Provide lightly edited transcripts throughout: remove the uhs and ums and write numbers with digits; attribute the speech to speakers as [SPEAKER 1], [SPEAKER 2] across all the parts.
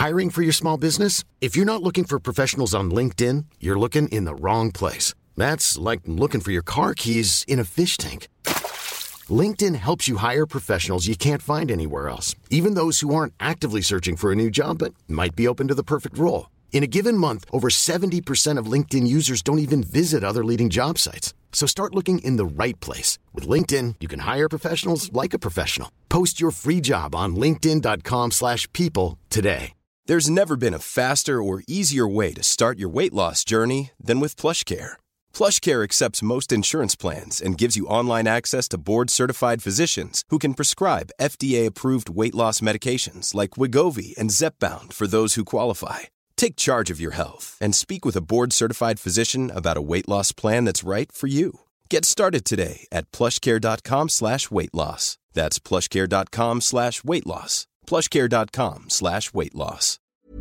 [SPEAKER 1] Hiring for your small business? If you're not looking for professionals on LinkedIn, you're looking in the wrong place. That's like looking for your car keys in a fish tank. LinkedIn helps you hire professionals you can't find anywhere else, even those who aren't actively searching for a new job but might be open to the perfect role. In a given month, over 70% of LinkedIn users don't even visit other leading job sites. So start looking in the right place. With LinkedIn, you can hire professionals like a professional. Post your free job on linkedin.com/people today.
[SPEAKER 2] There's never been a faster or easier way to start your weight loss journey than with PlushCare. PlushCare accepts most insurance plans and gives you online access to board-certified physicians who can prescribe FDA-approved weight loss medications like Wegovy and Zepbound for those who qualify. Take charge of your health and speak with a board-certified physician about a weight loss plan that's right for you. Get started today at plushcare.com/weightloss. That's plushcare.com/weightloss. plushcare.com/weightloss.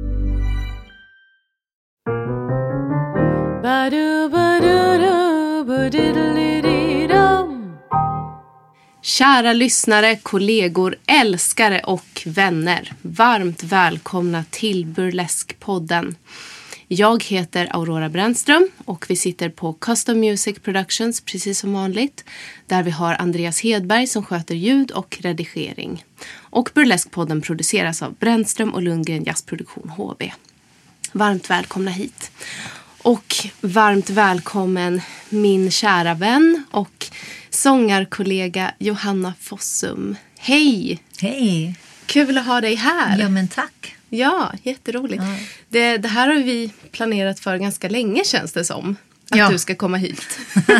[SPEAKER 3] Kära lyssnare, kollegor, älskare och vänner. Varmt välkomna till Burlesque-podden. Jag heter Aurora Brännström och vi sitter på Custom Music Productions precis som vanligt. Där vi har Andreas Hedberg som sköter ljud och redigering. Och Burlesque-podden produceras av Brännström och Lundgren Jazzproduktion HB. Varmt välkomna hit. Och varmt välkommen min kära vän och sångarkollega Johanna Fossum. Hej!
[SPEAKER 4] Hej!
[SPEAKER 3] Kul att ha dig här.
[SPEAKER 4] Ja, men tack.
[SPEAKER 3] Ja, jätteroligt. Ja. Det här har vi planerat för ganska länge, känns det som. Att du ska komma hit.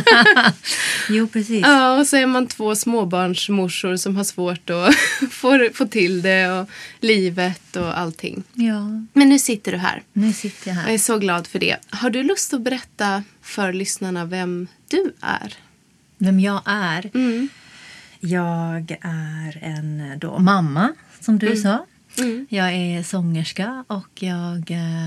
[SPEAKER 4] Jo, precis.
[SPEAKER 3] Ja, och så är man 2 småbarnsmorsor som har svårt att få till det och livet och allting.
[SPEAKER 4] Ja.
[SPEAKER 3] Men nu sitter du här.
[SPEAKER 4] Nu sitter jag här.
[SPEAKER 3] Jag är så glad för det. Har du lust att berätta för lyssnarna vem du är?
[SPEAKER 4] Vem jag är?
[SPEAKER 3] Mm.
[SPEAKER 4] Jag är en mamma, som du sa. Mm. Jag är sångerska och jag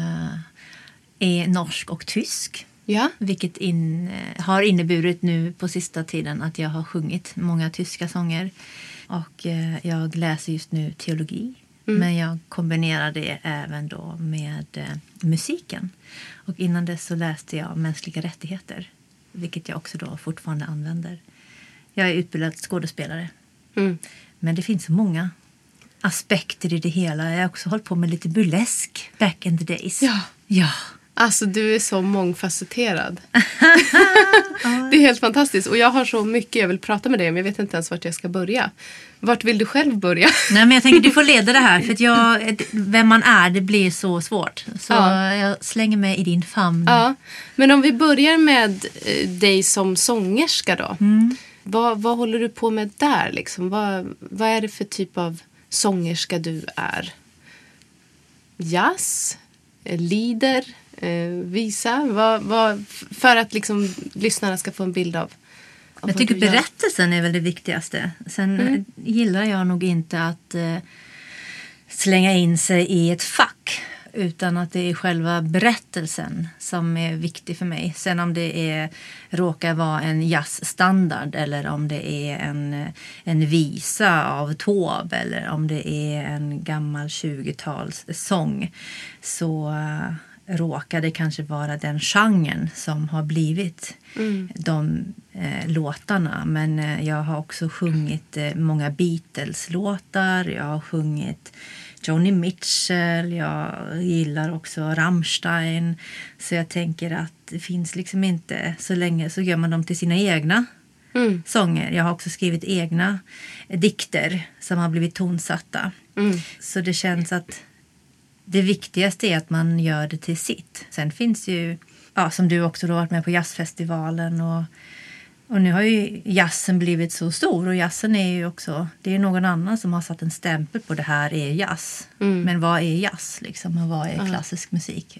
[SPEAKER 4] är norsk och tysk.
[SPEAKER 3] Ja.
[SPEAKER 4] Vilket har inneburit nu på sista tiden att jag har sjungit många tyska sånger. Och jag läser just nu teologi. Mm. Men jag kombinerar det även då med musiken. Och innan dess så läste jag mänskliga rättigheter. Vilket jag också då fortfarande använder. Jag är utbildad skådespelare. Mm. Men det finns så många aspekter i det hela. Jag har också hållit på med lite burlesk back in the days. Ja.
[SPEAKER 3] Alltså du är så mångfacetterad. Det är helt fantastiskt. Och jag har så mycket jag vill prata med dig om. Jag vet inte ens vart jag ska börja. Vart vill du själv börja?
[SPEAKER 4] Nej, men jag tänker du får leda det här. För att vem man är, det blir så svårt. Så jag slänger mig i din famn.
[SPEAKER 3] Ja, men om vi börjar med dig som sångerska då. Mm. Vad håller du på med där liksom? Vad är det för typ av sångerska du är? Jazz? Lieder? Visa? För att liksom lyssnarna ska få en bild av
[SPEAKER 4] jag tycker berättelsen är väl det viktigaste. Sen gillar jag nog inte att slänga in sig i ett fack. Utan att det är själva berättelsen som är viktig för mig. Sen om det råkar vara en jazzstandard eller om det är en visa av Taube eller om det är en gammal 20-tals sång, så råkar det kanske vara den genren som har blivit de låtarna. Men jag har också sjungit många Beatles-låtar, jag har sjungit Joni Mitchell, jag gillar också Rammstein. Så jag tänker att det finns liksom inte så länge så gör man dem till sina egna sånger. Jag har också skrivit egna dikter som har blivit tonsatta. Så det känns att det viktigaste är att man gör det till sitt. Sen finns ju, som du också har varit med på jazzfestivalen och nu har ju jazzen blivit så stor och jazzen är ju också, det är någon annan som har satt en stämpel på det här är jazz. Men vad är jazz liksom och vad är klassisk musik?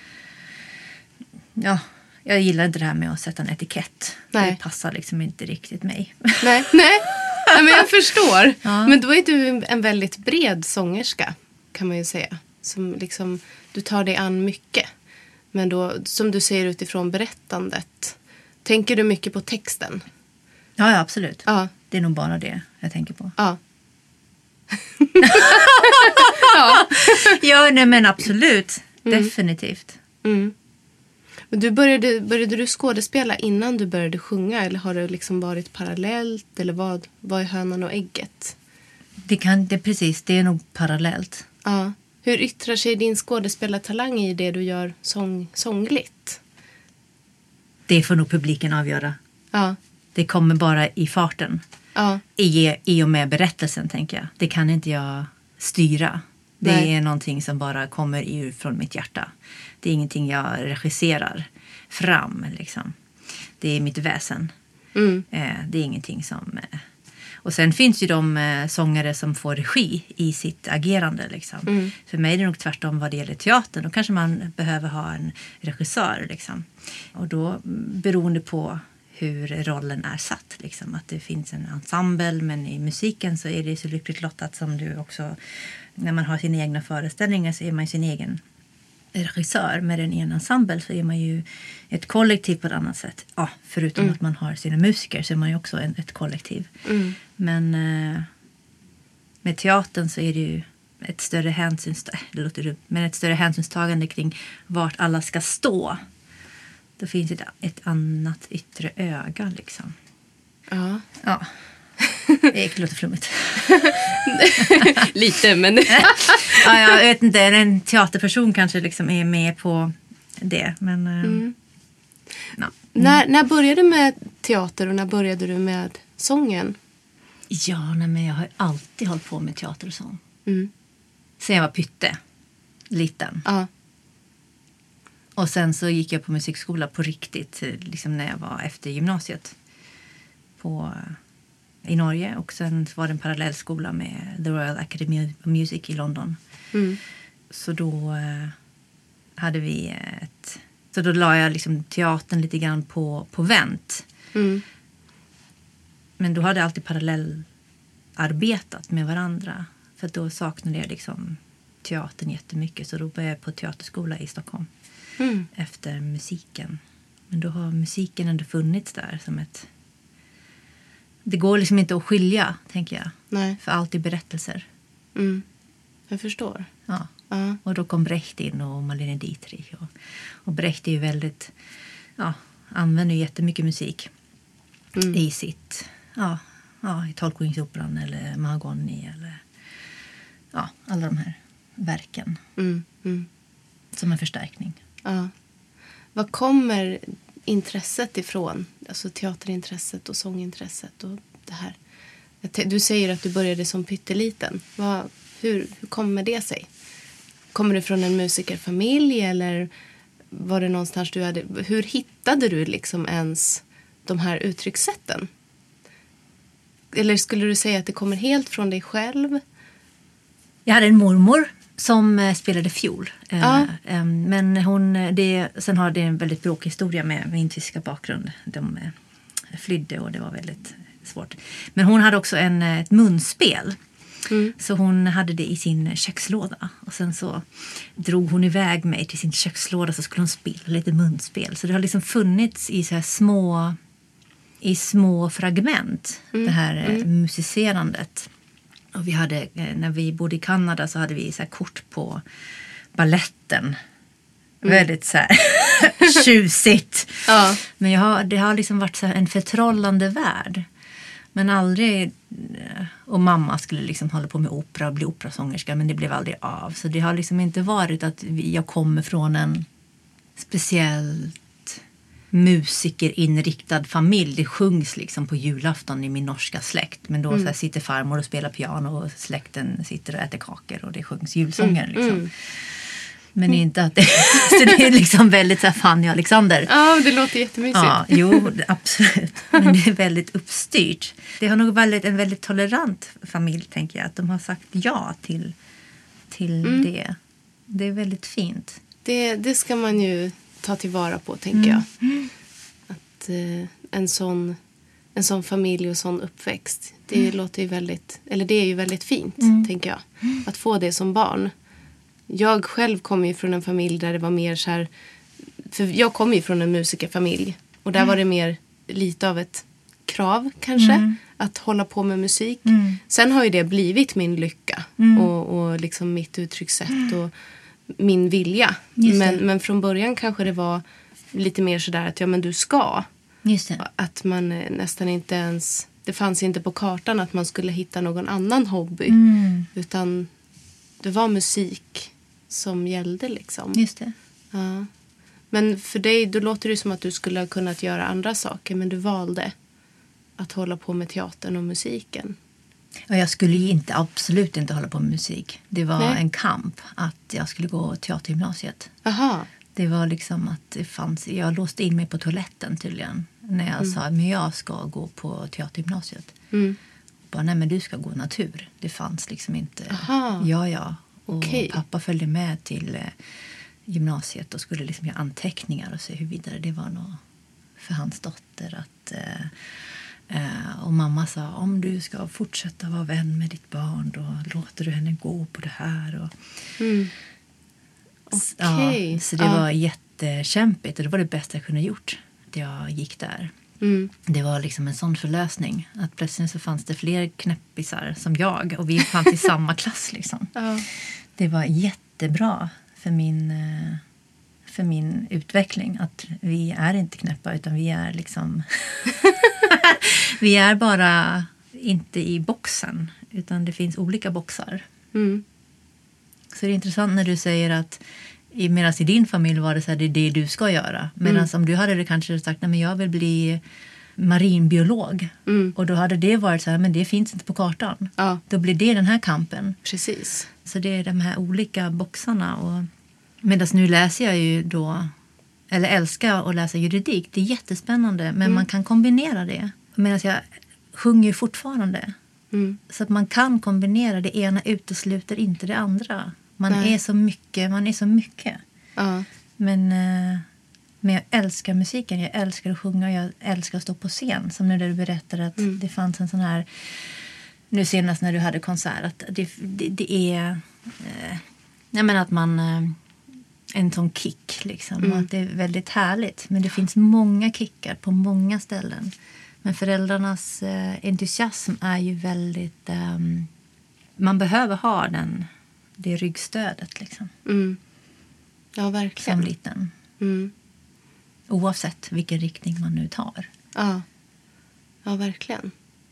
[SPEAKER 4] Ja, jag gillar inte det här med att sätta en etikett. Nej. Det passar liksom inte riktigt mig.
[SPEAKER 3] Nej, men jag förstår. Ja. Men då är du en väldigt bred sångerska kan man ju säga. Som liksom, du tar dig an mycket. Men då, som du säger utifrån berättandet, tänker du mycket på texten?
[SPEAKER 4] Ja, absolut. Ja. Det är nog bara det jag tänker på.
[SPEAKER 3] Ja.
[SPEAKER 4] Ja, nej, men absolut. Definitivt.
[SPEAKER 3] Började du skådespela innan du började sjunga? Eller har det liksom varit parallellt? Eller vad är hönan och ägget?
[SPEAKER 4] Det är nog parallellt.
[SPEAKER 3] Ja. Hur yttrar sig din skådespelartalang i det du gör sångligt?
[SPEAKER 4] Det får nog publiken avgöra.
[SPEAKER 3] Ja.
[SPEAKER 4] Det kommer bara i farten.
[SPEAKER 3] Ja.
[SPEAKER 4] I och med berättelsen, tänker jag. Det kan inte jag styra. Det är någonting som bara kommer från mitt hjärta. Det är ingenting jag regisserar fram, liksom. Det är mitt väsen. Det är ingenting som... Och sen finns ju de sångare som får regi i sitt agerande, liksom. För mig är det nog tvärtom vad det gäller teatern. Då kanske man behöver ha en regissör, liksom. Och då, beroende på hur rollen är satt, liksom. Att det finns en ensemble, men i musiken så är det så lyckligt lottat som du också... När man har sina egna föreställningar så är man ju sin egen regissör. Med en egen ensemble så är man ju ett kollektiv på ett annat sätt. Ja, förutom att man har sina musiker så är man ju också ett kollektiv. Men med teatern så är det ju ett större ett större hänsynstagande kring vart alla ska stå. Då finns ett annat yttre öga, liksom. Ja. Det låter flummigt.
[SPEAKER 3] Lite, men...
[SPEAKER 4] Ja, jag vet inte, en teaterperson kanske liksom är med på det. Men,
[SPEAKER 3] När började du med teater och när började du med sången?
[SPEAKER 4] Ja, men jag har alltid hållit på med teater och sång. Sen jag var liten.
[SPEAKER 3] Ja.
[SPEAKER 4] Och sen så gick jag på musikskola på riktigt, liksom när jag var efter gymnasiet i Norge. Och sen var det en parallellskola med The Royal Academy of Music i London. Så då hade vi så då la jag liksom teatern lite grann på vänt. Men då hade jag alltid parallellarbetat med varandra. För då saknade jag liksom teatern jättemycket. Så då började jag på teaterskola i Stockholm. Efter musiken. Men då har musiken ändå funnits där som ett... Det går liksom inte att skilja, tänker jag. Nej. För allt är berättelser.
[SPEAKER 3] Jag förstår.
[SPEAKER 4] Ja. Och då kom Brecht in och Marlene Dietrich. Och Brecht är ju väldigt... Ja, använder ju jättemycket musik i sitt... i Tolkningsoperan eller Mahagoni eller... Ja, alla de här verken. Som en förstärkning.
[SPEAKER 3] Ja. Vad kommer intresset ifrån? Alltså teaterintresset och sångintresset och det här. Du säger att du började som pytteliten. Hur kommer det sig? Kommer du från en musikerfamilj eller var det någonstans du hade... Hur hittade du liksom ens de här uttryckssätten? Eller skulle du säga att det kommer helt från dig själv?
[SPEAKER 4] Jag hade en mormor som spelade fiol. Men sen har det en väldigt bråkig historia med min tyska bakgrund. De flydde och det var väldigt svårt. Men hon hade också ett munspel. Så hon hade det i sin kökslåda. Och sen så drog hon iväg mig till sin kökslåda så skulle hon spela lite munspel. Så det har liksom funnits i så här små fragment. Det här musicerandet. Och vi hade, när vi bodde i Kanada så hade vi så här kort på balletten. Väldigt så här tjusigt. Ja. Men det har liksom varit så här en förtrollande värld. Men aldrig... Och mamma skulle liksom hålla på med opera och bli operasångerska. Men det blev aldrig av. Så det har liksom inte varit att jag kommer från en speciellt musikerinriktad familj. Det sjungs liksom på julafton i min norska släkt. Men då så här sitter farmor och spelar piano och släkten sitter och äter kakor och det sjungs julsånger liksom. Men inte att det... Så det är liksom väldigt så här Fanny och Alexander.
[SPEAKER 3] Ja, det låter jättemysigt.
[SPEAKER 4] Ja, jo, absolut. Men det är väldigt uppstyrt. Det har nog varit en väldigt tolerant familj, tänker jag. Att de har sagt ja till det. Det är väldigt fint.
[SPEAKER 3] Det ska man ju ta tillvara på, tänker jag. Att en sån familj och sån uppväxt. Det låter ju väldigt... Eller det är ju väldigt fint, tänker jag. Att få det som barn. Jag själv kommer ju från en familj där det var mer så här... För jag kommer ju från en musikerfamilj. Och där var det mer lite av ett krav kanske. att hålla på med musik. Sen har ju det blivit min lycka och liksom mitt uttryckssätt och min vilja. Men från början kanske det var lite mer sådär att men du ska.
[SPEAKER 4] Just det.
[SPEAKER 3] Att man nästan inte ens, det fanns inte på kartan att man skulle hitta någon annan hobby. Utan det var musik som gällde liksom.
[SPEAKER 4] Just det.
[SPEAKER 3] Ja. Men för dig, då låter det som att du skulle ha kunnat göra andra saker. Men du valde att hålla på med teatern och musiken.
[SPEAKER 4] Ja, jag skulle ju absolut inte hålla på med musik. Det var en kamp att jag skulle gå teatergymnasiet.
[SPEAKER 3] Aha.
[SPEAKER 4] Det var liksom att det fanns, jag låste in mig på toaletten tydligen. När jag sa, men jag ska gå på teatergymnasiet. Bara, nej men du ska gå natur. Det fanns liksom inte.
[SPEAKER 3] Aha.
[SPEAKER 4] Ja. Och
[SPEAKER 3] Okej.
[SPEAKER 4] pappa följde med till gymnasiet och skulle liksom göra anteckningar och se hur vidare det var nog för hans dotter att och mamma sa, om du ska fortsätta vara vän med ditt barn då låter du henne gå på det här och
[SPEAKER 3] Okej.
[SPEAKER 4] ja, så det var jättekämpigt och det var det bästa jag kunde gjort att jag gick där. Det var liksom en sån förlösning att plötsligt så fanns det fler knäppisar som jag och vi fanns i samma klass liksom. Det var jättebra för min utveckling att vi är inte knäppa utan vi är liksom vi är bara inte i boxen utan det finns olika boxar. Så det är intressant när du säger att medan i din familj var det så här, det är det du ska göra. Medan om du hade det kanske sagt, nej men jag vill bli marinbiolog. Och då hade det varit så här, men det finns inte på kartan.
[SPEAKER 3] Ja.
[SPEAKER 4] Då blir det den här kampen.
[SPEAKER 3] Precis.
[SPEAKER 4] Så det är de här olika boxarna. Och medan nu läser jag ju då, eller älskar att läsa juridik. Det är jättespännande, men man kan kombinera det. Medan jag sjunger fortfarande. Så att man kan kombinera, det ena utesluter inte det andra. Man är så mycket.
[SPEAKER 3] Ja.
[SPEAKER 4] Men jag älskar musiken, jag älskar att sjunga, jag älskar att stå på scen. Som när du berättade att det fanns en sån här, nu senast när du hade konsert, att det är, jag menar att man, en sån kick liksom. Och att det är väldigt härligt. Men det finns många kickar på många ställen. Men föräldrarnas entusiasm är ju väldigt, man behöver ha det ryggstödet liksom.
[SPEAKER 3] Ja, verkligen.
[SPEAKER 4] Som liten. Oavsett vilken riktning man nu tar.
[SPEAKER 3] Ja, verkligen.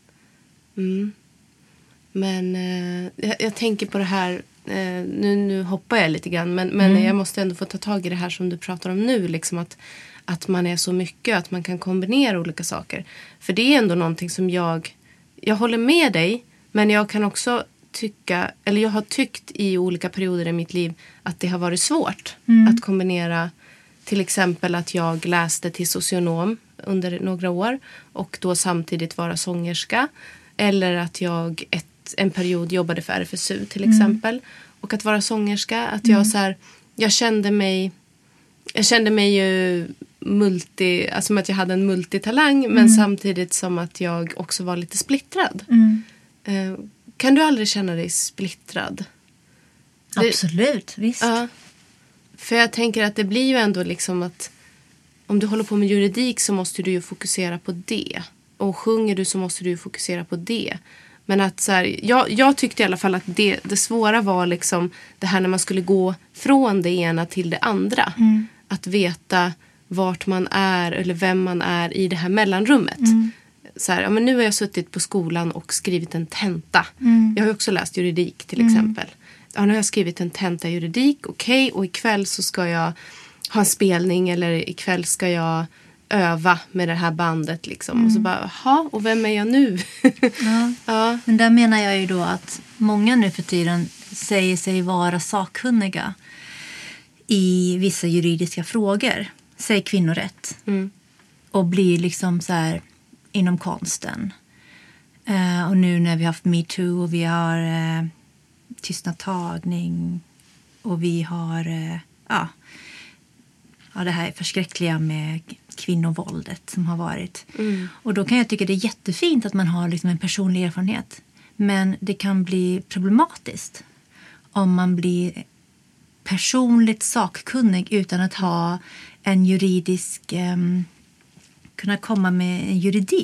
[SPEAKER 3] Men jag tänker på det här, nu hoppar jag lite grann, men jag måste ändå få ta tag i det här som du pratar om nu, liksom att man är så mycket, att man kan kombinera olika saker. För det är ändå någonting som jag håller med dig, men jag kan också tycka, eller jag har tyckt i olika perioder i mitt liv att det har varit svårt att kombinera, till exempel att jag läste till socionom under några år och då samtidigt vara sångerska, eller att jag en period jobbade för RFSU till exempel, och att vara sångerska, att jag så här, jag kände mig ju alltså att jag hade en multitalang, men samtidigt som att jag också var lite splittrad. Kan du aldrig känna dig splittrad?
[SPEAKER 4] Absolut, visst.
[SPEAKER 3] Ja. För jag tänker att det blir ju ändå liksom att om du håller på med juridik så måste du ju fokusera på det. Och sjunger du så måste du ju fokusera på det. Men att så här, jag tyckte i alla fall att det svåra var liksom det här när man skulle gå från det ena till det andra. Att veta vart man är eller vem man är i det här mellanrummet. Så här, ja, men nu har jag suttit på skolan och skrivit en tenta. Jag har ju också läst juridik till exempel. Ja, nu har jag skrivit en tenta i juridik, okej. Och ikväll så ska jag ha en spelning, eller ikväll ska jag öva med det här bandet liksom. Och så bara, jaha, och vem är jag nu? Ja.
[SPEAKER 4] Men där menar jag ju då att många nu för tiden säger sig vara sakkunniga i vissa juridiska frågor. Säg kvinnorätt. Och blir liksom så här inom konsten. Och nu när vi har haft MeToo och vi har tystnadtagning och vi har det här förskräckliga med kvinnovåldet som har varit. Och då kan jag tycka det är jättefint att man har liksom en personlig erfarenhet. Men det kan bli problematiskt om man blir personligt sakkunnig utan att ha en juridisk, kunna komma med en juridik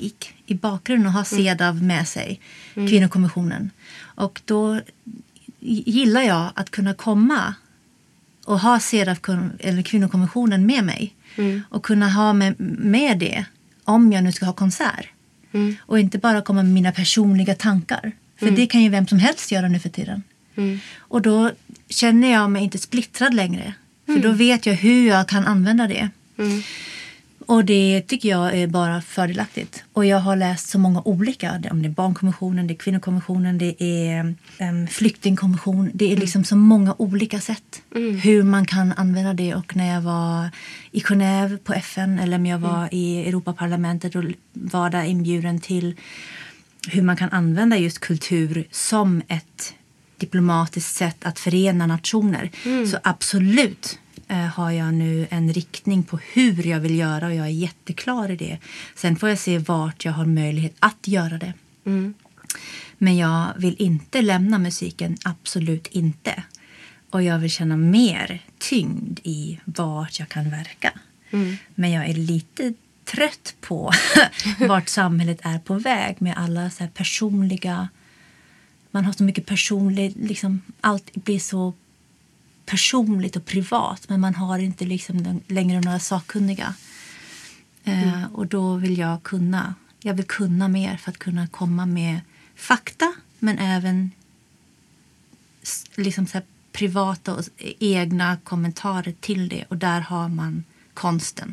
[SPEAKER 4] i bakgrunden och ha CEDAW med sig, kvinnokommissionen. Och då gillar jag att kunna komma och ha CEDAW eller kvinnokommissionen med mig. Och kunna ha med det om jag nu ska ha konsert. Och inte bara komma med mina personliga tankar. För det kan ju vem som helst göra nu för tiden. Och då känner jag mig inte splittrad längre. För då vet jag hur jag kan använda det. Och det tycker jag är bara fördelaktigt. Och jag har läst så många olika. Om det är barnkommissionen, det är kvinnokommissionen, det är flyktingkommission. Det är liksom så många olika sätt. Hur man kan använda det. Och när jag var i Genève på FN eller om jag var i Europaparlamentet och var där inbjuden till hur man kan använda just kultur som ett diplomatiskt sätt att förena nationer. Så absolut har jag nu en riktning på hur jag vill göra och jag är jätteklar i det. Sen får jag se vart jag har möjlighet att göra det. Men jag vill inte lämna musiken, absolut inte. Och jag vill känna mer tyngd i vart jag kan verka. Men jag är lite trött på vart samhället är på väg med alla så här personliga... Man har så mycket personligt, liksom allt blir så personligt och privat, men man har inte liksom längre några sakkunniga. Och då vill jag vill kunna mer för att kunna komma med fakta, men även liksom så här privata och egna kommentarer till det, och där har man konsten.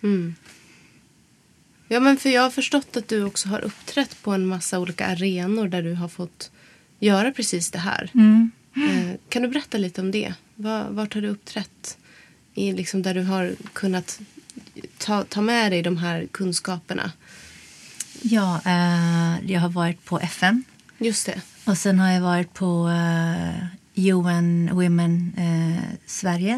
[SPEAKER 3] Ja, men för jag har förstått att du också har uppträtt på en massa olika arenor där du har fått göra precis det här. Kan du berätta lite om det? Vart har du uppträtt i liksom där du har kunnat ta med dig de här kunskaperna?
[SPEAKER 4] Ja, jag har varit på FN.
[SPEAKER 3] Just det.
[SPEAKER 4] Och sen har jag varit på UN Women Sverige.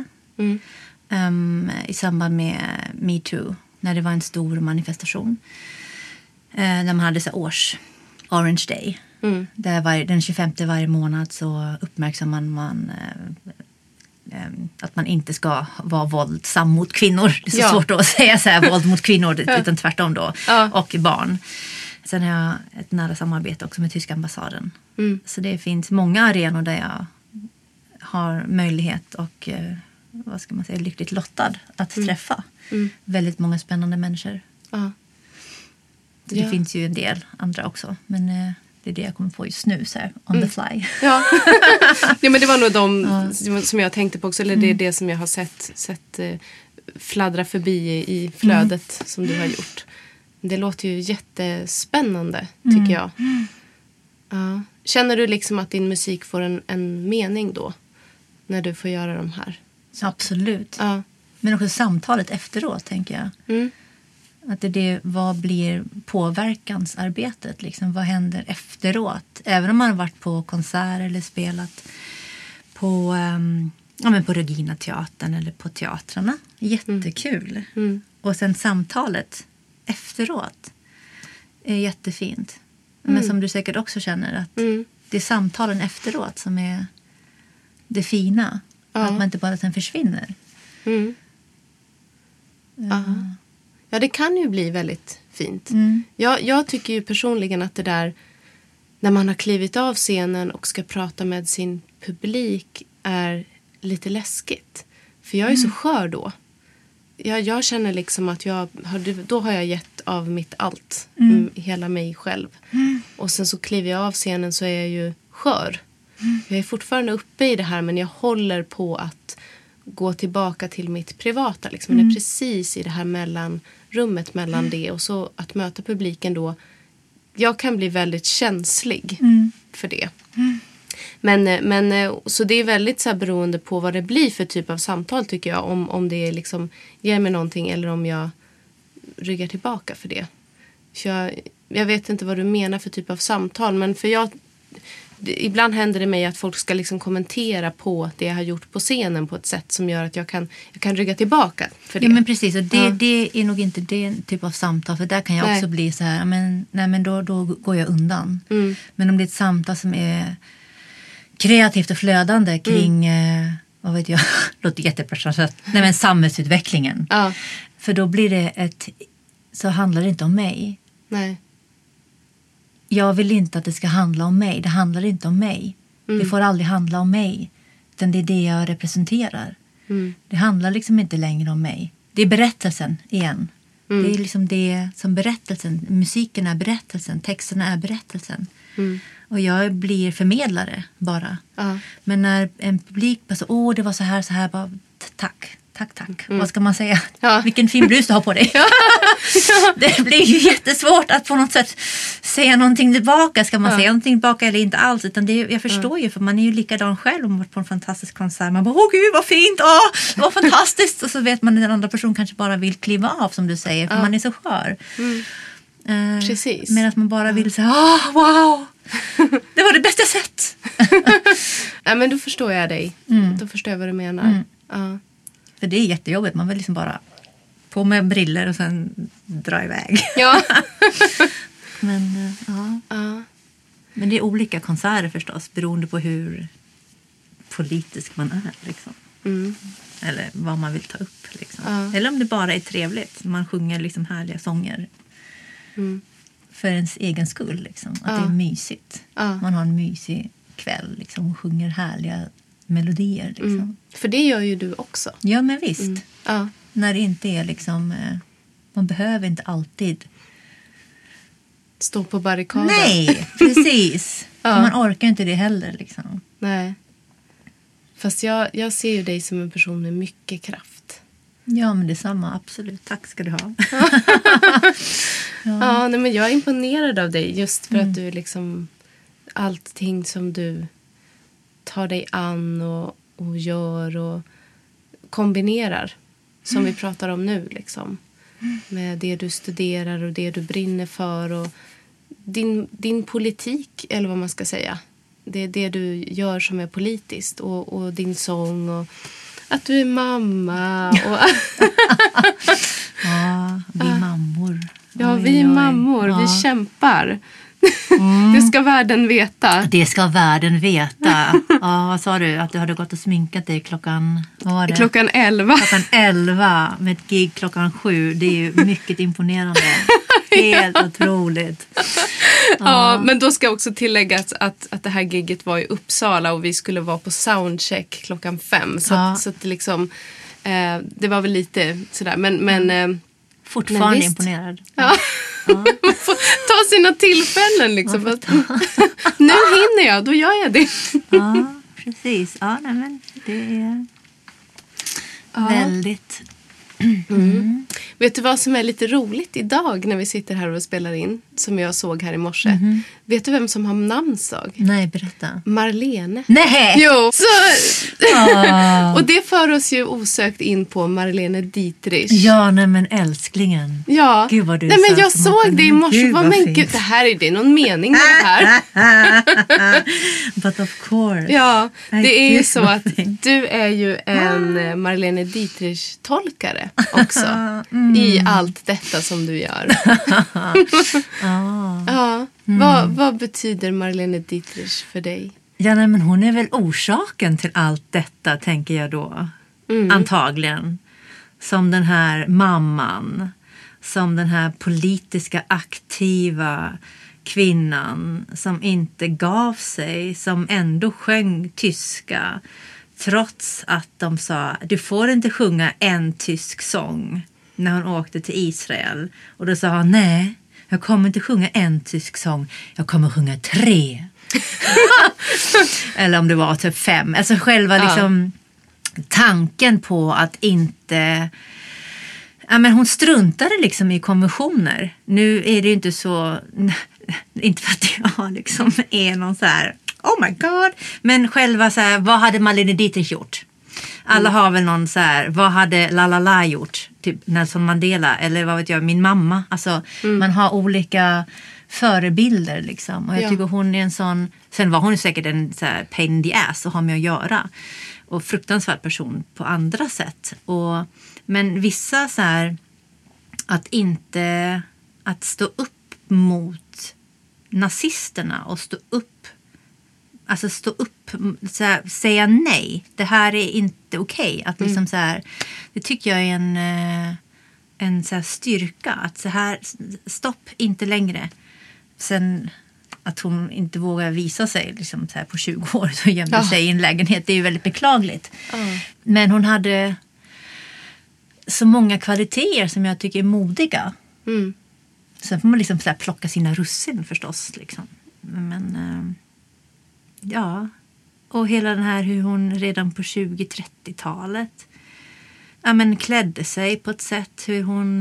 [SPEAKER 4] I samband med Me Too. När det var en stor manifestation. När man hade så års Orange Day. Där den 25 varje månad så uppmärksammar man att man inte ska vara våldsam mot kvinnor. Det är så svårt att säga så här, våld mot kvinnor, utan tvärtom då. Och barn. Sen har jag ett nära samarbete också med tyska ambassaden. Så det finns många arenor där jag har möjlighet och vad ska man säga, lyckligt lottad att träffa väldigt många spännande människor. Det finns ju en del andra också, men det är det jag kommer på just nu, så här, on the fly.
[SPEAKER 3] Ja. Ja, men det var nog de som jag tänkte på också, eller det är det som jag har sett fladdra förbi i flödet som du har gjort. Det låter ju jättespännande, tycker jag. Ja. Känner du liksom att din musik får en mening då, när du får göra de här?
[SPEAKER 4] Absolut.
[SPEAKER 3] Ja.
[SPEAKER 4] Men också samtalet efteråt, tänker jag. Att vad blir påverkansarbetet? Liksom, vad händer efteråt? Även om man har varit på konsert eller spelat på Regina teatern eller på teatrarna. Jättekul. Och sen samtalet efteråt är jättefint. Men som du säkert också känner, att det är samtalen efteråt som är det fina. Att man inte bara sen försvinner.
[SPEAKER 3] Ja, det kan ju bli väldigt fint. Jag tycker ju personligen att det där, när man har klivit av scenen och ska prata med sin publik, är lite läskigt. För jag är så skör då. Jag känner liksom att då har jag gett av mitt allt. Hela mig själv. Och sen så kliver jag av scenen så är jag ju skör. Jag är fortfarande uppe i det här, men jag håller på att gå tillbaka till mitt privata. Liksom. Jag är precis i det här mellanrummet mellan det. Och så att möta publiken då. Jag kan bli väldigt känslig för det. Men så det är väldigt så här beroende på vad det blir för typ av samtal, tycker jag. Om det liksom ger mig någonting eller om jag ryggar tillbaka för det. För jag vet inte vad du menar för typ av samtal. Men för ibland händer det mig att folk ska liksom kommentera på det jag har gjort på scenen på ett sätt som gör att jag kan rygga tillbaka för det.
[SPEAKER 4] Ja, men precis. Och det är nog inte den typ av samtal. För där kan jag också bli så här, men då går jag undan. Men om det är ett samtal som är kreativt och flödande kring, vad vet jag, låter jättepersonligt. Men samhällsutvecklingen. För då blir det så handlar det inte om mig.
[SPEAKER 3] Nej.
[SPEAKER 4] jag vill inte att det ska handla om mig. Det handlar inte om mig. Det får aldrig handla om mig. Utan det är det jag representerar. Det handlar liksom inte längre om mig. Det är berättelsen igen. Det är liksom det som berättelsen. Musiken är berättelsen. Texterna är berättelsen. Och jag blir förmedlare bara. Men när en publik bara så, det var så här. Bara, tack. Vad ska man säga? Vilken fin blus du har på dig. Det blir ju jättesvårt att på något sätt säga någonting tillbaka. Ska man säga någonting tillbaka eller inte alls? Utan jag förstår ju, för man är ju likadan själv om man varit på en fantastisk konsert. Man bara, gud vad fint, det var fantastiskt. Och så vet man att den andra personen kanske bara vill kliva av, som du säger. För man är så skör.
[SPEAKER 3] Precis.
[SPEAKER 4] Medan man bara vill säga, wow, det var det bästa jag sett.
[SPEAKER 3] Ja, men då förstår jag dig. Då förstår jag vad du menar.
[SPEAKER 4] För det är jättejobbigt. Man vill liksom bara på med briller och sen dra iväg.
[SPEAKER 3] Ja.
[SPEAKER 4] Men Men det är olika konserter förstås. Beroende på hur politisk man är. Liksom. Eller vad man vill ta upp. Liksom. Eller om det bara är trevligt. Man sjunger liksom härliga sånger. För ens egen skull. Liksom. Att det är mysigt. Man har en mysig kväll. Liksom, och sjunger härliga melodier. Liksom.
[SPEAKER 3] För det gör ju du också.
[SPEAKER 4] Ja, men visst. När det inte är liksom... man behöver inte alltid...
[SPEAKER 3] Stå på barrikaden.
[SPEAKER 4] Nej, precis. Man orkar inte det heller. Liksom.
[SPEAKER 3] Nej. Fast jag ser ju dig som en person med mycket kraft.
[SPEAKER 4] Ja, men det är samma. Absolut. Tack ska du ha.
[SPEAKER 3] Nej, men jag är imponerad av dig. Just för att du liksom... Allting som du tar dig an och gör och kombinerar. Som vi pratar om nu liksom. Med det du studerar och det du brinner för. Och din politik, eller vad man ska säga. Det är det du gör som är politiskt. Och din sång och att du är mamma. Och
[SPEAKER 4] vi mammor.
[SPEAKER 3] Ja, vi är mammor. Vi kämpar. Det ska världen veta.
[SPEAKER 4] Det ska världen veta. Vad sa du? Att du hade gått och sminkat dig klockan... Vad var det?
[SPEAKER 3] Klockan 11.
[SPEAKER 4] Klockan 11 med ett gig klockan 7. Det är ju mycket imponerande. Helt otroligt.
[SPEAKER 3] Ja, men då ska också tilläggas att det här gigget var i Uppsala och vi skulle vara på soundcheck klockan 5. Så att det liksom... det var väl lite sådär. Men
[SPEAKER 4] fortfarande imponerad.
[SPEAKER 3] Ja. Man får ta sina tillfällen liksom. Nu hinner jag, då gör jag det.
[SPEAKER 4] Ja, precis. Ja, nej, men det är väldigt...
[SPEAKER 3] Vet du vad som är lite roligt idag när vi sitter här och spelar in, som jag såg här i morse? Vet du vem som har namnsdag?
[SPEAKER 4] Nej, berätta.
[SPEAKER 3] Marlene.
[SPEAKER 4] Nej!
[SPEAKER 3] Jo, så... Och det för oss ju osökt in på Marlene Dietrich.
[SPEAKER 4] Ja, nej men älsklingen.
[SPEAKER 3] Ja.
[SPEAKER 4] Gud vad du
[SPEAKER 3] nej, men jag såg det i morse. Men gud, det här är det någon mening med det här.
[SPEAKER 4] But of course.
[SPEAKER 3] Ja, det är ju så att du är ju en Marlene Dietrich-tolkare också. I allt detta som du gör. Vad betyder Marlene Dietrich för dig?
[SPEAKER 4] Ja, nej, men hon är väl orsaken till allt detta, tänker jag då. Antagligen. Som den här mamman. Som den här politiska aktiva kvinnan. Som inte gav sig. Som ändå sjöng tyska. Trots att de sa, du får inte sjunga en tysk sång. När hon åkte till Israel. Och då sa hon, nej, jag kommer inte sjunga en tysk sång. Jag kommer sjunga 3. Eller om det var typ 5. Alltså själva liksom tanken på att inte... Ja, men hon struntade liksom i konventioner. Nu är det ju inte så... Inte för att jag liksom är någon så här... Oh my god. Men själva så här, vad hade Marlene Dietrich gjort? Alla har väl någon så här, vad hade La gjort? Typ Nelson Mandela eller vad vet jag, min mamma. Alltså man har olika förebilder liksom. Och jag tycker hon är en sån, sen var hon säkert en så här pain in the ass att ha med att göra. Och fruktansvärd person på andra sätt. Men vissa så här, att stå upp mot nazisterna och stå upp, så här, säga nej. Det här är inte okej. Att liksom så här, det tycker jag är en så här styrka. Att så här, stopp, inte längre. Sen att hon inte vågar visa sig liksom så här på 20 år och gömde sig i en lägenhet. Det är ju väldigt beklagligt. Men hon hade så många kvaliteter som jag tycker är modiga. Sen får man liksom så här plocka sina russin förstås. Liksom. Men ja, och hela den här hur hon redan på 20-30-talet klädde sig på ett sätt hur hon...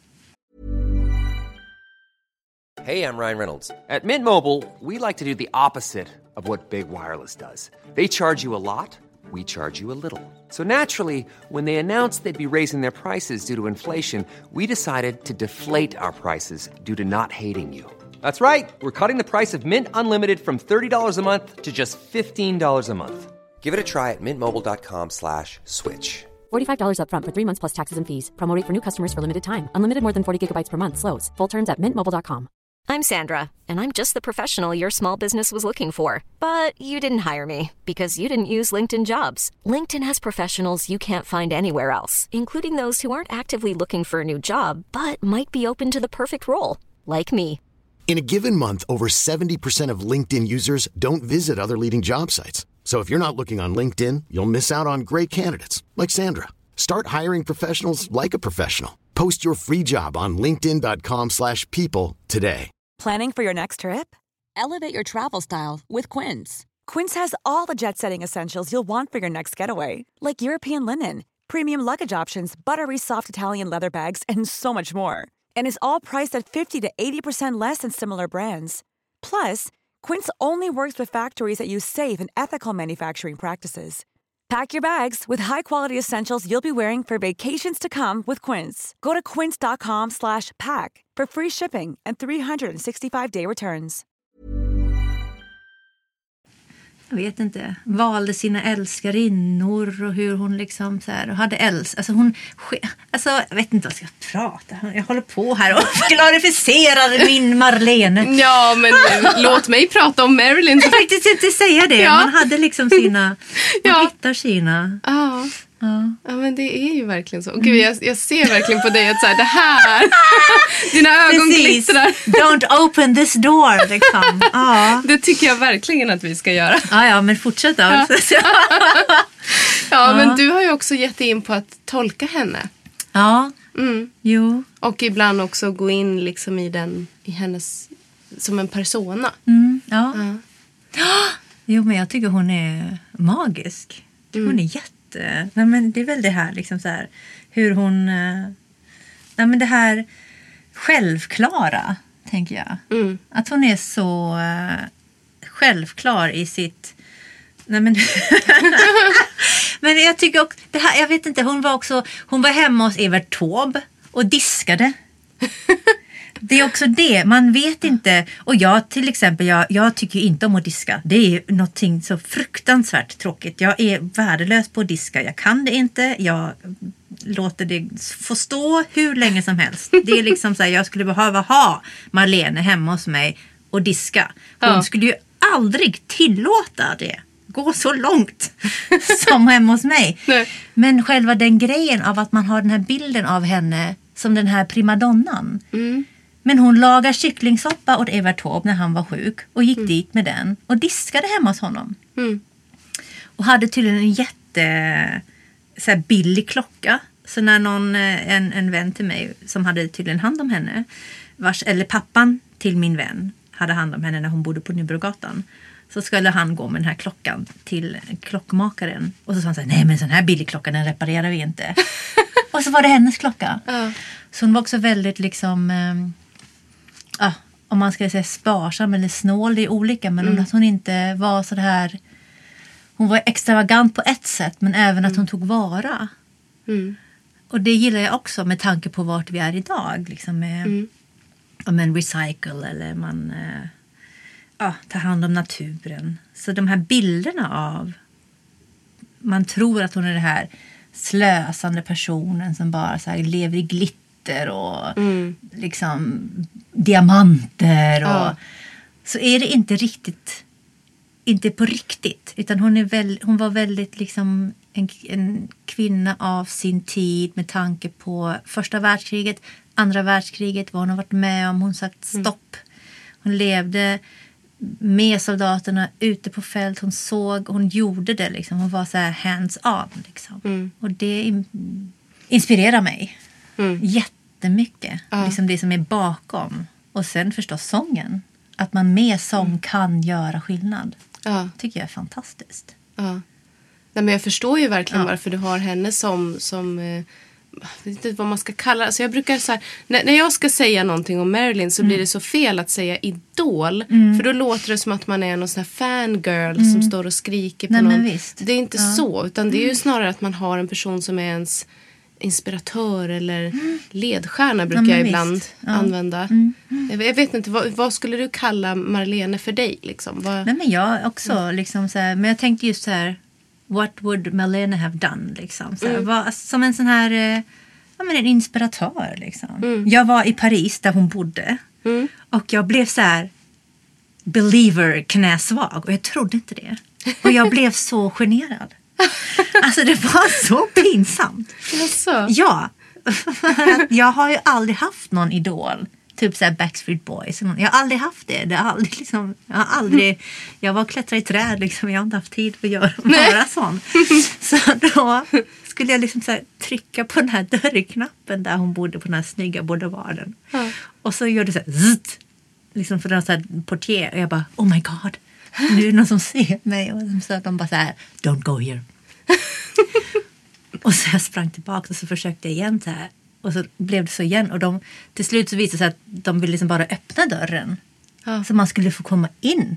[SPEAKER 5] Hey, I'm Ryan Reynolds. At Mint Mobile, we like to do the opposite of what Big Wireless does. They charge you a lot, we charge you a little. So naturally, when they announced they'd be raising their prices due to inflation, we decided to deflate our prices due to not hating you. That's right. We're cutting the price of Mint Unlimited from $30 a month to just $15 a month. Give it a try at mintmobile.com/switch.
[SPEAKER 6] $45 up front for 3 months plus taxes and fees. Promo rate for new customers for limited time. Unlimited more than 40 gigabytes per month. Slows full terms at mintmobile.com.
[SPEAKER 7] I'm Sandra, and I'm just the professional your small business was looking for. But you didn't hire me because you didn't use LinkedIn Jobs. LinkedIn has professionals you can't find anywhere else, including those who aren't actively looking for a new job, but might be open to the perfect role, like me.
[SPEAKER 1] In a given month, over 70% of LinkedIn users don't visit other leading job sites. So if you're not looking on LinkedIn, you'll miss out on great candidates like Sandra. Start hiring professionals like a professional. Post your free job on linkedin.com/people today.
[SPEAKER 8] Planning for your next trip? Elevate your travel style with Quince. Quince has all the jet-setting essentials you'll want for your next getaway, like European linen, premium luggage options, buttery soft Italian leather bags, and so much more. And is all priced at 50 to 80% less than similar brands. Plus, Quince only works with factories that use safe and ethical manufacturing practices. Pack your bags with high-quality essentials you'll be wearing for vacations to come with Quince. Go to quince.com/pack for free shipping and 365-day returns.
[SPEAKER 4] Jag vet inte, valde sina älskarinnor och hur hon liksom så här hade jag vet inte vad jag ska prata. Jag håller på här och glorificerar min Marlene.
[SPEAKER 3] Ja, men låt mig prata om Marilyn.
[SPEAKER 4] Jag faktiskt inte säga det. Ja. Man hade liksom sina, man hittar sina.
[SPEAKER 3] Ja. Ja, men det är ju verkligen så. Gud, jag ser verkligen på dig att så här, det här, dina ögon glittrar.
[SPEAKER 4] Don't open this door, liksom.
[SPEAKER 3] Det tycker jag verkligen att vi ska göra.
[SPEAKER 4] Ja, men fortsätt då.
[SPEAKER 3] Ja, men du har ju också gett dig in på att tolka henne.
[SPEAKER 4] Ja, jo.
[SPEAKER 3] Och ibland också gå in liksom i hennes, som en persona.
[SPEAKER 4] Ja. Jo, men jag tycker hon är magisk. Hon är nej, men det är väl det här liksom så här hur hon nej, men det här självklara, tänker jag. Att hon är så självklar i sitt men jag tycker också det här, jag vet inte, hon var hemma hos Evert Taube och diskade. Det är också det, man vet inte. Och jag till exempel, jag tycker inte om att diska. Det är någonting så fruktansvärt tråkigt. Jag är värdelös på att diska. Jag kan det inte. Jag låter det få stå hur länge som helst. Det är liksom så här, jag skulle behöva ha Marlene hemma hos mig och diska. Hon skulle ju aldrig tillåta det. Gå så långt som hemma hos mig. Nej. Men själva den grejen av att man har den här bilden av henne som den här primadonnan. Men hon lagade kycklingsoppa åt Evert Taube när han var sjuk. Och gick dit med den. Och diskade hemma hos honom. Och hade tydligen en så här billig klocka. Så när en vän till mig som hade tydligen hand om henne. Eller pappan till min vän hade hand om henne när hon bodde på Nybrogatan. Så skulle han gå med den här klockan till klockmakaren. Och så sa han så här, nej men sån här billig klocka den reparerar vi inte. Och så var det hennes klocka. Så hon var också väldigt liksom... om man ska säga sparsam eller snål, det är olika, men att hon inte var så här, hon var extravagant på ett sätt, men även att hon tog vara. Och det gillar jag också med tanke på vart vi är idag, liksom med men recycle eller man tar hand om naturen. Så de här bilderna av, man tror att hon är det här slösande personen som bara så här lever i glitter och liksom diamanter och så är det inte riktigt, inte på riktigt, utan hon var väldigt liksom en kvinna av sin tid med tanke på första världskriget, andra världskriget, vad hon har varit med om, hon sagt stopp. Hon levde med soldaterna ute på fält. Hon gjorde det liksom. Hon var så här hands on liksom. Och det inspirerar mig jättemycket. Liksom det som är bakom. Och sen förstås sången. Att man med sång kan göra skillnad. Tycker jag är fantastiskt.
[SPEAKER 3] Nej, men jag förstår ju verkligen varför du har henne som jag vet inte vad man ska kalla. Alltså jag brukar så här, när jag ska säga någonting om Marilyn så blir det så fel att säga idol. För då låter det som att man är någon sån här fangirl som står och skriker på någon.
[SPEAKER 4] Men visst.
[SPEAKER 3] Det är inte så, utan det är ju snarare att man har en person som är ens inspiratör eller ledstjärna brukar jag ibland använda. Jag vet inte, vad skulle du kalla Marlene för dig? Liksom?
[SPEAKER 4] Nej, men jag också, liksom så här, men jag tänkte just så här, what would Marlene have done? Liksom, så här, som en sån här, en inspiratör. Liksom. Jag var i Paris där hon bodde och jag blev så här believer knäsvag och jag trodde inte det. Och jag blev så generad. Alltså det var så pinsamt.
[SPEAKER 3] Jaså?
[SPEAKER 4] Ja. Jag har ju aldrig haft någon idol. Typ så här Backstreet Boys. Jag har aldrig haft det. Jag var klättra i träd liksom. Jag har inte haft tid att göra sånt. Så då skulle jag liksom så här trycka på den här dörrknappen där hon bodde på den här snygga boulevarden. Och så gör det så här zzzt, liksom för den så här portier. Och jag bara, oh my god. Nu är det någon som ser mig. Och så att de bara så här, don't go here. Och så jag sprang tillbaka och så försökte jag igen så här. Och så blev det så igen. Och till slut så visade det sig att de ville liksom bara öppna dörren. Så man skulle få komma in.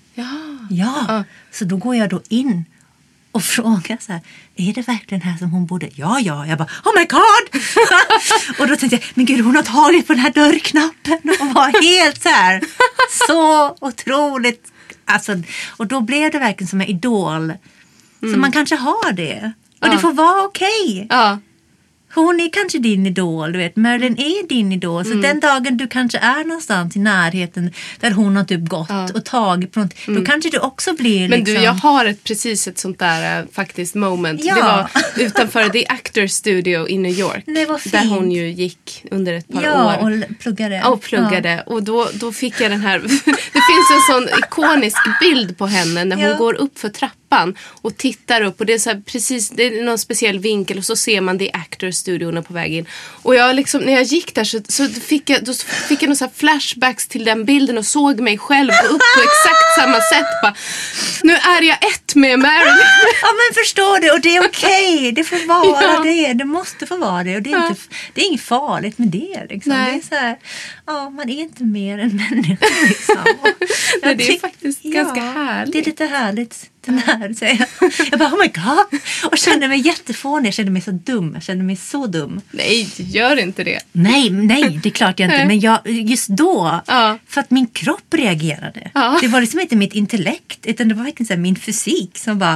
[SPEAKER 4] Ja. Så då går jag då in och frågar så här, är det verkligen här som hon bodde? Ja. Jag bara, oh my god! Och då tänkte jag, men gud, hon har tagit på den här dörrknappen och var helt så här, så otroligt. Alltså, och då blev det verkligen som en idol. Så man kanske har det. Och det får vara okej. Hon är kanske din idol, du vet. Marilyn är din idol. Så den dagen du kanske är någonstans i närheten där hon har typ gått och tagit på något, då kanske du också blir
[SPEAKER 3] men
[SPEAKER 4] liksom...
[SPEAKER 3] du, jag har precis ett sånt där faktiskt moment.
[SPEAKER 4] Ja.
[SPEAKER 3] Det var utanför The Actors Studio i New York.
[SPEAKER 4] Det var fint.
[SPEAKER 3] Där hon ju gick under ett par år.
[SPEAKER 4] Ja, och pluggade.
[SPEAKER 3] Och då fick jag den här... Det finns en sån ikonisk bild på henne när hon går upp för trappan och tittar upp. Och det är så här, precis, det är någon speciell vinkel och så ser man The Actors Studion på vägen. Och jag liksom, när jag gick där så fick jag någon så här flashbacks till den bilden och såg mig själv gå upp på exakt samma sätt. Bara, nu är jag ett med Marilyn.
[SPEAKER 4] Ja, men förstår du, och det är okej. Det får vara det. Det måste få vara det. Och det är inget farligt med det. Liksom. Det är så här, man är inte mer än människa. Liksom.
[SPEAKER 3] Nej, det är faktiskt ganska härligt.
[SPEAKER 4] Det är lite härligt. Den här, säger jag bara, oh my god. Och kände mig jättefånig. Jag kände mig så dum. Jag kände mig så dum.
[SPEAKER 3] Nej, gör inte det.
[SPEAKER 4] Nej, det är klart jag inte. Men just då, för att min kropp reagerade. Det var liksom inte mitt intellekt. Utan det var verkligen så här, min fysik som bara...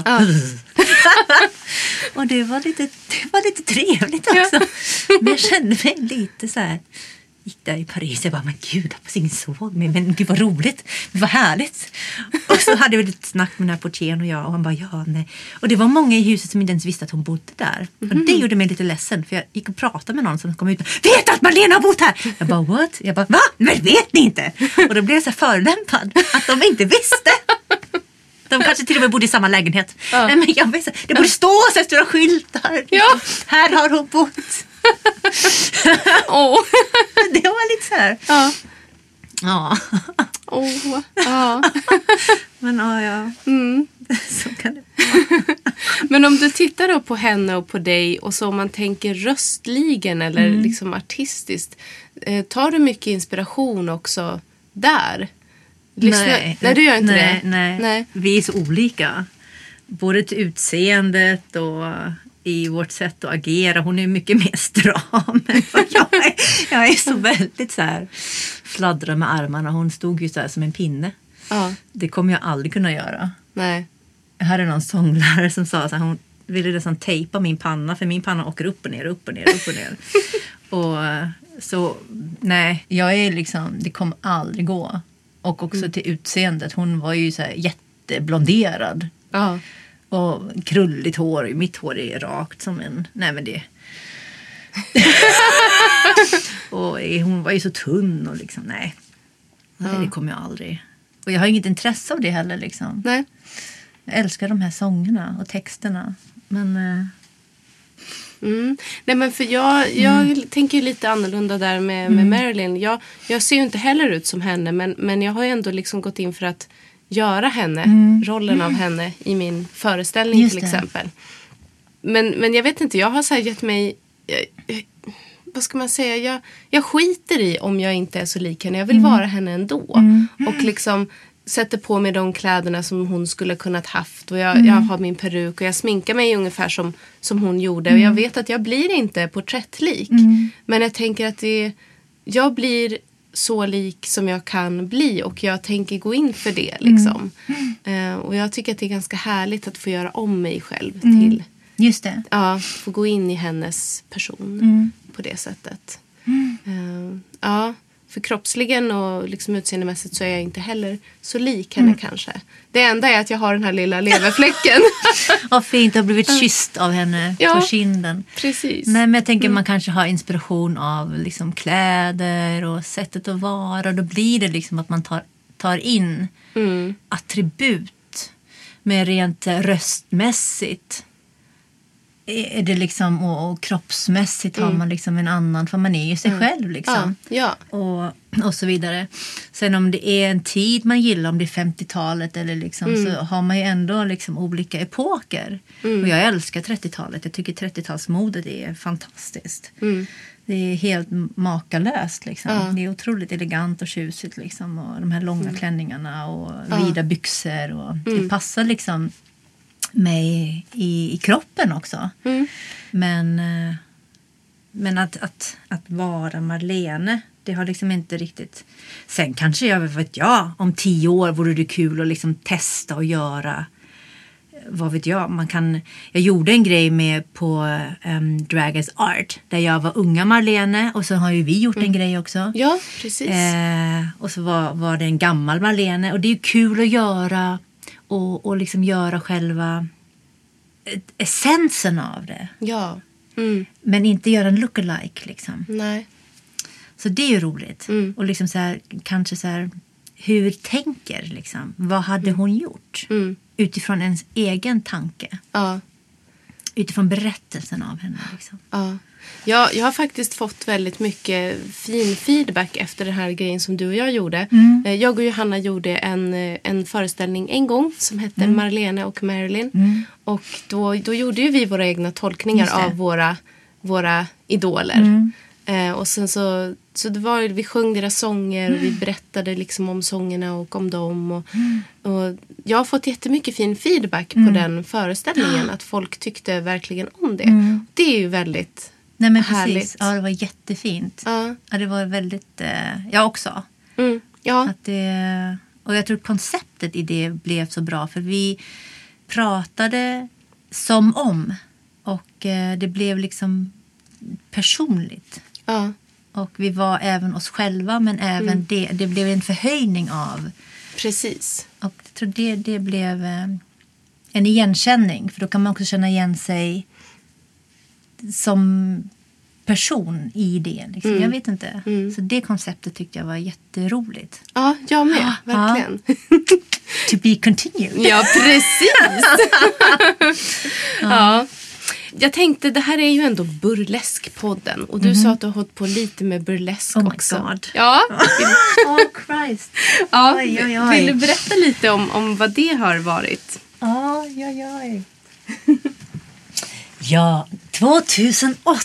[SPEAKER 4] Och det var lite trevligt också. Men jag kände mig lite så här... Gick där i Paris, jag bara, men gud, hoppas ingen såg mig, men gud vad roligt, vad härligt. Och så hade vi lite snack med den här portieren och jag, och han bara, nej. Och det var många i huset som inte ens visste att hon bodde där. Och det gjorde mig lite ledsen, för jag gick och pratade med någon som kom ut, vet att Marlene har bott här? Jag bara, what? Jag bara, va? Men vet ni inte? Och då blev jag så förolämpad att de inte visste. De kanske till och med bodde i samma lägenhet. Nej, men jag vet, det borde stå så stora skyltar.
[SPEAKER 3] Ja.
[SPEAKER 4] Här har hon bott. Det var lite så här. Men så kan det vara.
[SPEAKER 3] Men om du tittar då på henne och på dig och så om man tänker röstligen eller liksom artistiskt, tar du mycket inspiration också där?
[SPEAKER 4] Nej,
[SPEAKER 3] du gör inte det.
[SPEAKER 4] Nej. Vi är så olika. Både till utseendet och i vårt sätt att agera. Hon är mycket mer stram. Jag är så väldigt så här fladdra med armarna. Hon stod ju så här som en pinne. Det kommer jag aldrig kunna göra.
[SPEAKER 3] Nej.
[SPEAKER 4] Jag hade någon sånglärare som sa så här, hon ville liksom tejpa min panna, för min panna åker upp och ner, upp och ner, upp och ner. Och så nej, jag är liksom, det kommer aldrig gå. Och också till utseendet. Hon var ju så här jätteblonderad. Och krulligt hår. Mitt hår är rakt som en... Nej, men det... Och hon var ju så tunn och liksom... Nej, det kommer jag aldrig... Och jag har inget intresse av det heller liksom.
[SPEAKER 3] Nej.
[SPEAKER 4] Jag älskar de här sångerna och texterna. Men...
[SPEAKER 3] Nej, men för jag tänker lite annorlunda där med Marilyn. Jag ser ju inte heller ut som henne, men jag har ju ändå liksom gått in för att göra henne, rollen av henne i min föreställning. Just till exempel. Men jag vet inte, jag har så här gett mig... vad ska man säga? Jag skiter i om jag inte är så lik henne. Jag vill vara henne ändå. Och liksom sätter på mig de kläderna som hon skulle kunnat haft. Och jag har min peruk och jag sminkar mig ungefär som hon gjorde. Och jag vet att jag blir inte porträttlik. Men jag tänker att jag blir så lik som jag kan bli. Och jag tänker gå in för det liksom. Och jag tycker att det är ganska härligt att få göra om mig själv till...
[SPEAKER 4] Just det.
[SPEAKER 3] Ja, få gå in i hennes person på det sättet. Ja, för kroppsligen och liksom utseendemässigt så är jag inte heller så lik henne kanske. Det enda är att jag har den här lilla leverfläcken.
[SPEAKER 4] Vad fint, har blivit kysst av henne på kinden.
[SPEAKER 3] Precis.
[SPEAKER 4] Nej, men jag tänker man kanske har inspiration av liksom kläder och sättet att vara. Och då blir det liksom att man tar in attribut med rent röstmässigt. Är det liksom, och kroppsmässigt har man liksom en annan, för man är ju sig själv liksom.
[SPEAKER 3] Ja.
[SPEAKER 4] Och så vidare. Sen om det är en tid man gillar, om det är 50-talet eller liksom, så har man ju ändå liksom olika epoker. Och jag älskar 30-talet. Jag tycker 30-talsmodet är fantastiskt. Det är helt makalöst liksom. Det är otroligt elegant och tjusigt liksom. Och de här långa klänningarna och vida byxor. Och det passar liksom mig i kroppen också. Men att vara Marlene, det har liksom inte riktigt... Sen kanske jag vet om 10 år vore det kul att liksom testa och göra, vad vet jag, jag gjorde en grej med på Drag as Art där jag var unga Marlene, och så har ju vi gjort en grej också. Ja, precis. Och så var det en gammal Marlene, och det är ju kul att göra och liksom göra själva essensen av det. Ja. Men inte göra en lookalike liksom. Nej. Så det är ju roligt. Och liksom så här, kanske så här, hur tänker liksom, vad hade hon gjort? Utifrån ens egen tanke. Ja. Utifrån berättelsen av henne liksom. Ja. Jag har faktiskt fått väldigt mycket fin feedback efter den här grejen som du och jag gjorde. Jag och Johanna gjorde en föreställning en gång som hette Marlene och Marilyn. Och då gjorde ju vi våra egna tolkningar av våra idoler. Och sen så det var, vi sjöng deras sånger och vi berättade liksom om sångerna och om dem. Och jag har fått jättemycket fin feedback på den föreställningen. Att folk tyckte verkligen om det. Det är ju väldigt... Nej, men härligt. Precis. Ja, det var jättefint. Ja, det var väldigt... jag också. Ja. Och jag tror konceptet i det blev så bra. För vi pratade som om. Och det blev liksom personligt. Ja. Och vi var även oss själva. Men även det blev en förhöjning av... Precis. Och jag tror det blev en igenkänning. För då kan man också känna igen sig... som person i det. Liksom. Jag vet inte. Så det konceptet tyckte jag var jätteroligt. Ja, jag med. Verkligen. To be continued. Ja, precis. Ja. Jag tänkte, det här är ju ändå burleskpodden. Och du sa att du har hållit på lite med burlesk också. Oh my god. Ja. Christ. Ja. Oj. Vill du berätta lite om vad det har varit? Oj. Ja, 2008.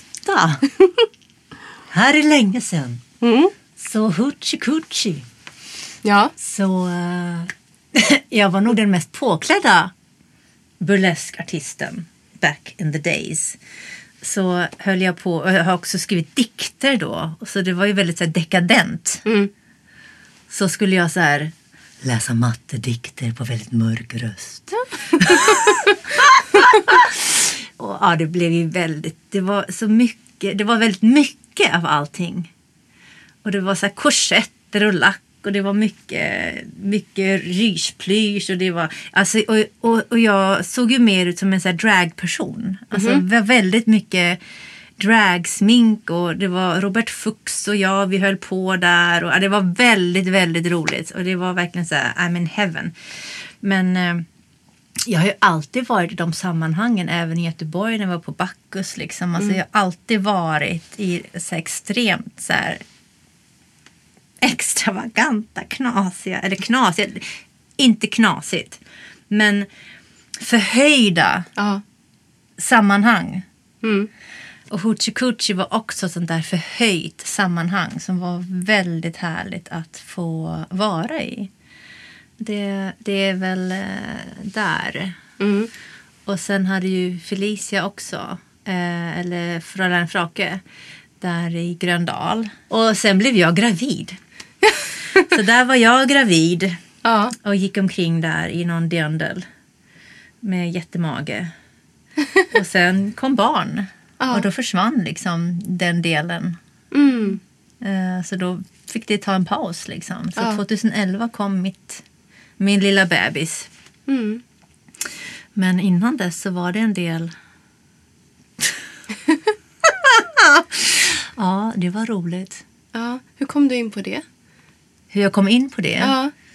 [SPEAKER 4] Här är länge sedan. Så hutchi-kutchi. Ja. Så jag var nog den mest påklädda burleskartisten back in the days. Så höll jag på, och jag har också skrivit dikter då. Så det var ju väldigt så här dekadent. Så skulle jag så här läsa mattedikter på väldigt mörk röst. Och ja, det blev ju det var så mycket, det var väldigt mycket av allting. Och det var så här korsetter och lack, och det var mycket rysplysch, och det var alltså, och jag såg ju mer ut som en så här dragperson. Alltså det var väldigt mycket dragsmink och det var Robert Fuchs och jag, vi höll på där och det var väldigt, väldigt roligt och det var verkligen så här, I'm in heaven. Men jag har ju alltid varit i de sammanhangen, även i Göteborg när jag var på Bacchus liksom. Alltså jag har alltid varit i så extremt så här extravaganta, knasiga, inte knasigt, men förhöjda sammanhang. Och Hoochie Coochie var också sånt där förhöjt sammanhang som var väldigt härligt att få vara i. Det är väl där. Och sen hade ju Felicia också, eller Fräulein Frauke, där i Gröndal. Och sen blev jag gravid. Så där var jag gravid och gick omkring där i någon dirndl med jättemage. Och sen kom barn. Och då försvann liksom den delen. Så då fick det ta en paus liksom. Så 2011 kom min lilla bebis. Men innan dess så var det en del. Ja, det var roligt.
[SPEAKER 3] Ja, hur kom du in på det?
[SPEAKER 4] Hur jag kom in på det?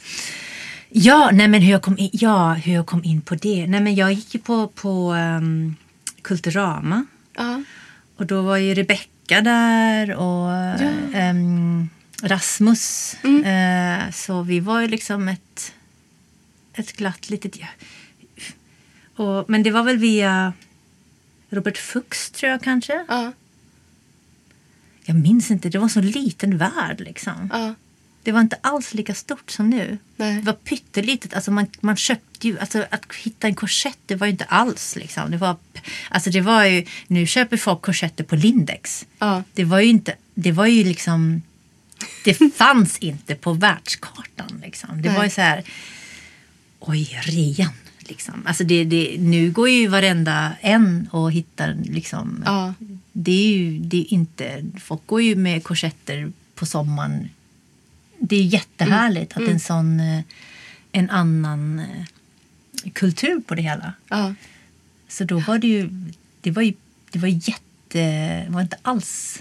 [SPEAKER 4] Hur jag kom in på det. Nej, men jag gick ju på Kulturama. Och då var ju Rebecka där och Rasmus. Så vi var ju liksom ett glatt litet... Men det var väl via Robert Fuchs, tror jag kanske. Jag minns inte, det var så liten värld liksom. Det var inte alls lika stort som nu. Nej. Det var pyttelitet. Alltså man köpte ju... Alltså att hitta en korsett, det var ju inte alls liksom. Det var ju... Nu köper folk korsetter på Lindex. Det var ju inte... Det var ju liksom... Det fanns inte på världskartan liksom. Det var ju så här... Oj, rean liksom. Alltså nu går ju varenda en och hittar liksom... Det är inte... Folk går ju med korsetter på sommaren. Det är jättehärligt att en annan kultur på det hela. Så då var det ju det var inte alls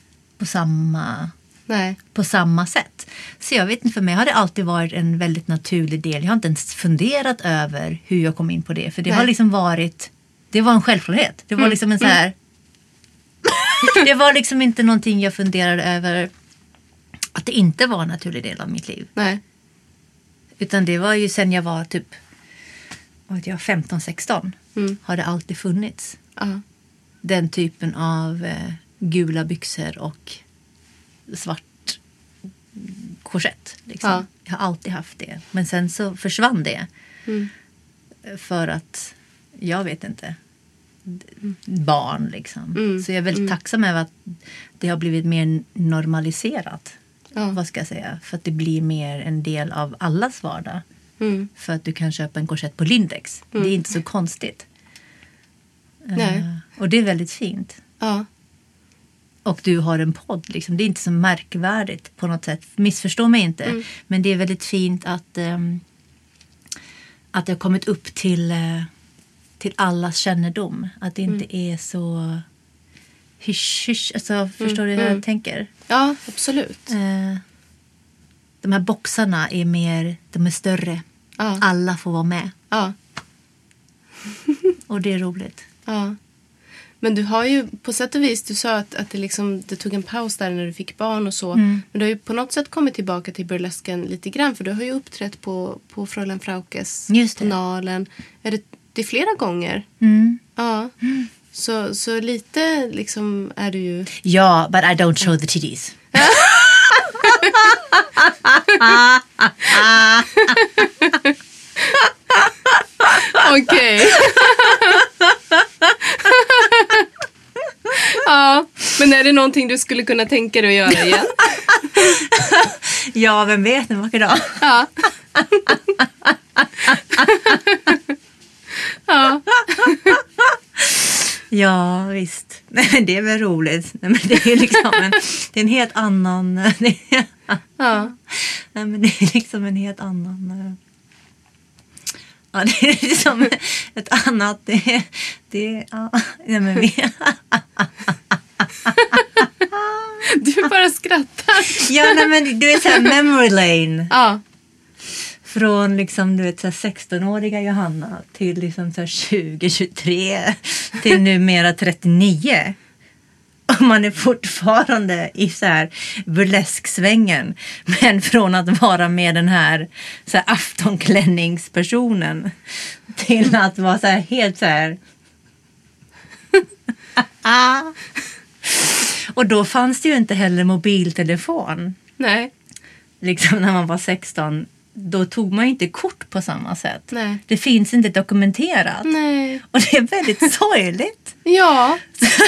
[SPEAKER 4] på samma sätt. Så jag vet inte, för mig har det alltid varit en väldigt naturlig del. Jag har inte ens funderat över hur jag kom in på det, för det har liksom varit, det var en självklarhet. Det var liksom en så här det var liksom inte någonting jag funderade över att det inte var en naturlig del av mitt liv. Nej. Utan det var ju sen jag var typ 15-16 har det alltid funnits. Den typen av gula byxor och svart korsett. Liksom. Jag har alltid haft det. Men sen så försvann det. För att, jag vet inte, barn liksom. Så jag är väldigt tacksam över att det har blivit mer normaliserat. Vad ska jag säga? För att det blir mer en del av allas vardag. För att du kan köpa en korsett på Lindex. Det är inte så konstigt. Och det är väldigt fint. Och du har en podd. Liksom. Det är inte så märkvärdigt på något sätt. Missförstå mig inte. Men det är väldigt fint att det har kommit upp till allas kännedom. Att det inte är så hysch. Alltså, förstår du hur jag tänker?
[SPEAKER 3] Ja, absolut.
[SPEAKER 4] De här boxarna är mer, de är större. Alla får vara med. Och det är roligt.
[SPEAKER 3] Men du har ju på sätt och vis, du sa att det tog en paus där när du fick barn och så. Men du har ju på något sätt kommit tillbaka till burlesken lite grann. För du har ju uppträtt på Fräulein Fraukes kanalen. Det är flera gånger. Så lite liksom är du ju...
[SPEAKER 4] Ja, but I don't show the titties.
[SPEAKER 3] Okej. Ja, men är det någonting du skulle kunna tänka dig att göra igen?
[SPEAKER 4] Ja, vem vet en vacker dag.
[SPEAKER 3] Ja. Ja.
[SPEAKER 4] Ja, visst. Men det är väl roligt. Men det är liksom det är en helt annan...
[SPEAKER 3] Ja.
[SPEAKER 4] Nej, men det är liksom en helt annan... Ja, det är liksom ett annat... Ja, nej, men
[SPEAKER 3] skrattar.
[SPEAKER 4] Ja, nej, men du är så här memory lane.
[SPEAKER 3] Ja.
[SPEAKER 4] Från liksom, du vet, så här 16-åriga Johanna till liksom så här 20-23 till numera 39. Och man är fortfarande i så här burlesksvängen. Men från att vara med den här, så här aftonklänningspersonen till att vara så här helt så här. Och då fanns det ju inte heller mobiltelefon.
[SPEAKER 3] Nej.
[SPEAKER 4] Liksom när man var 16. Då tog man inte kort på samma sätt.
[SPEAKER 3] Nej.
[SPEAKER 4] Det finns inte dokumenterat.
[SPEAKER 3] Nej.
[SPEAKER 4] Och det är väldigt sorgligt.
[SPEAKER 3] Ja.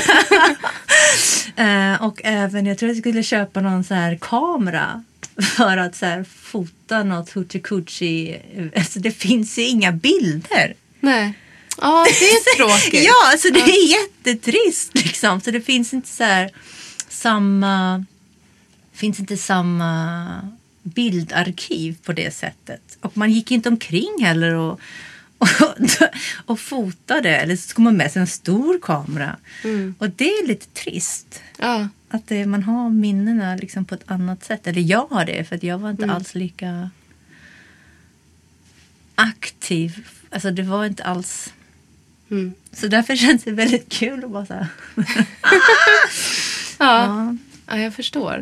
[SPEAKER 4] Och även, jag tror jag skulle köpa någon så här kamera för att så här fota något hoochie-coochie. Alltså det finns ju inga bilder.
[SPEAKER 3] Nej. Ja, det är tråkigt.
[SPEAKER 4] Ja, alltså det är jättetrist liksom. Så det finns inte så här samma bildarkiv på det sättet. Och man gick inte omkring heller och fotade. Eller så ska man med sig en stor kamera. Och det är lite trist.
[SPEAKER 3] Ja.
[SPEAKER 4] Att man har minnena liksom på ett annat sätt. Eller jag har det, för att jag var inte alls lika aktiv. Alltså det var inte alls. Så därför känns det väldigt kul att bara så här.
[SPEAKER 3] Ja, jag förstår.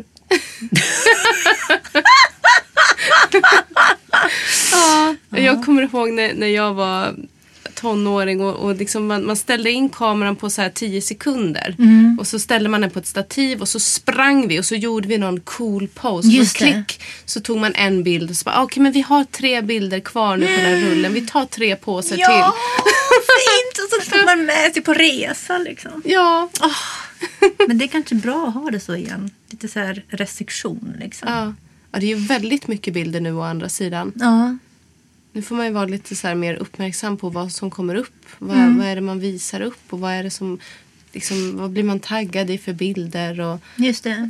[SPEAKER 3] Jag kommer ihåg när jag var tonåring och liksom man ställde in kameran på så här 10 sekunder och så ställde man den på ett stativ och så sprang vi och så gjorde vi någon cool pose.
[SPEAKER 4] Just
[SPEAKER 3] och klick så tog man en bild och så bara okej, men vi har 3 bilder kvar nu på den här rullen. Vi tar 3 påsar till.
[SPEAKER 4] Ja, fint! Och så står man med sig på resa liksom.
[SPEAKER 3] Ja.
[SPEAKER 4] Men det är kanske bra att ha det så igen. Lite så här restriktion liksom.
[SPEAKER 3] Ja, det är ju väldigt mycket bilder nu å andra sidan.
[SPEAKER 4] Ja.
[SPEAKER 3] Nu får man ju vara lite så här mer uppmärksam på vad som kommer upp. Vad är det man visar upp och vad är det som liksom, vad blir man taggad i för bilder och
[SPEAKER 4] Just det.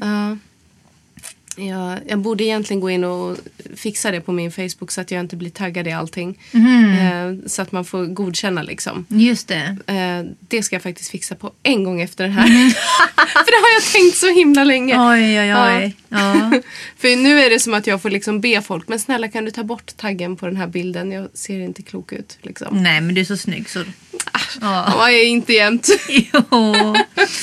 [SPEAKER 3] jag borde egentligen gå in och fixa det på min Facebook så att jag inte blir taggad i allting. Så att man får godkänna liksom.
[SPEAKER 4] Just det.
[SPEAKER 3] Det ska jag faktiskt fixa på en gång efter den här. För det har jag tänkt så himla länge.
[SPEAKER 4] Oj. Ja.
[SPEAKER 3] För nu är det som att jag får liksom be folk, men snälla kan du ta bort taggen på den här bilden? Jag ser inte klok ut liksom.
[SPEAKER 4] Nej, men du är så snygg så.
[SPEAKER 3] Jag är inte jämt.
[SPEAKER 4] Jo.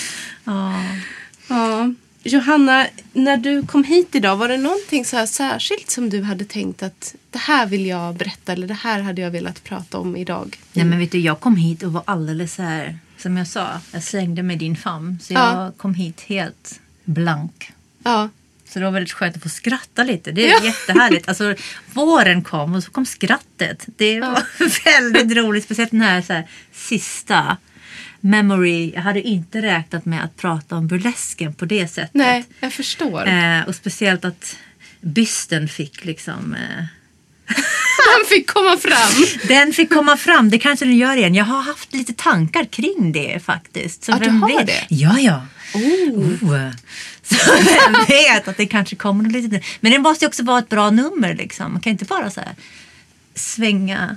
[SPEAKER 3] Ja. Johanna, när du kom hit idag, var det någonting så här särskilt som du hade tänkt att det här vill jag berätta eller det här hade jag velat prata om idag?
[SPEAKER 4] Nej, men vet du, jag kom hit och var alldeles så här, som jag sa, jag slängde med din famn. Så jag kom hit helt blank.
[SPEAKER 3] Ja.
[SPEAKER 4] Så det var väldigt skönt att få skratta lite. Det är jättehärligt. Alltså, våren kom och så kom skrattet. Det var väldigt roligt. Speciellt den här, så här sista memory. Jag hade inte räknat med att prata om burlesken på det sättet.
[SPEAKER 3] Nej, jag förstår.
[SPEAKER 4] Och speciellt att bysten fick liksom...
[SPEAKER 3] Den fick komma fram.
[SPEAKER 4] Den fick komma fram. Det kanske den gör igen. Jag har haft lite tankar kring det faktiskt. Så
[SPEAKER 3] du har det?
[SPEAKER 4] Ja. Så vem vet att det kanske kommer lite. Men det måste ju också vara ett bra nummer liksom. Man kan inte bara så här svänga.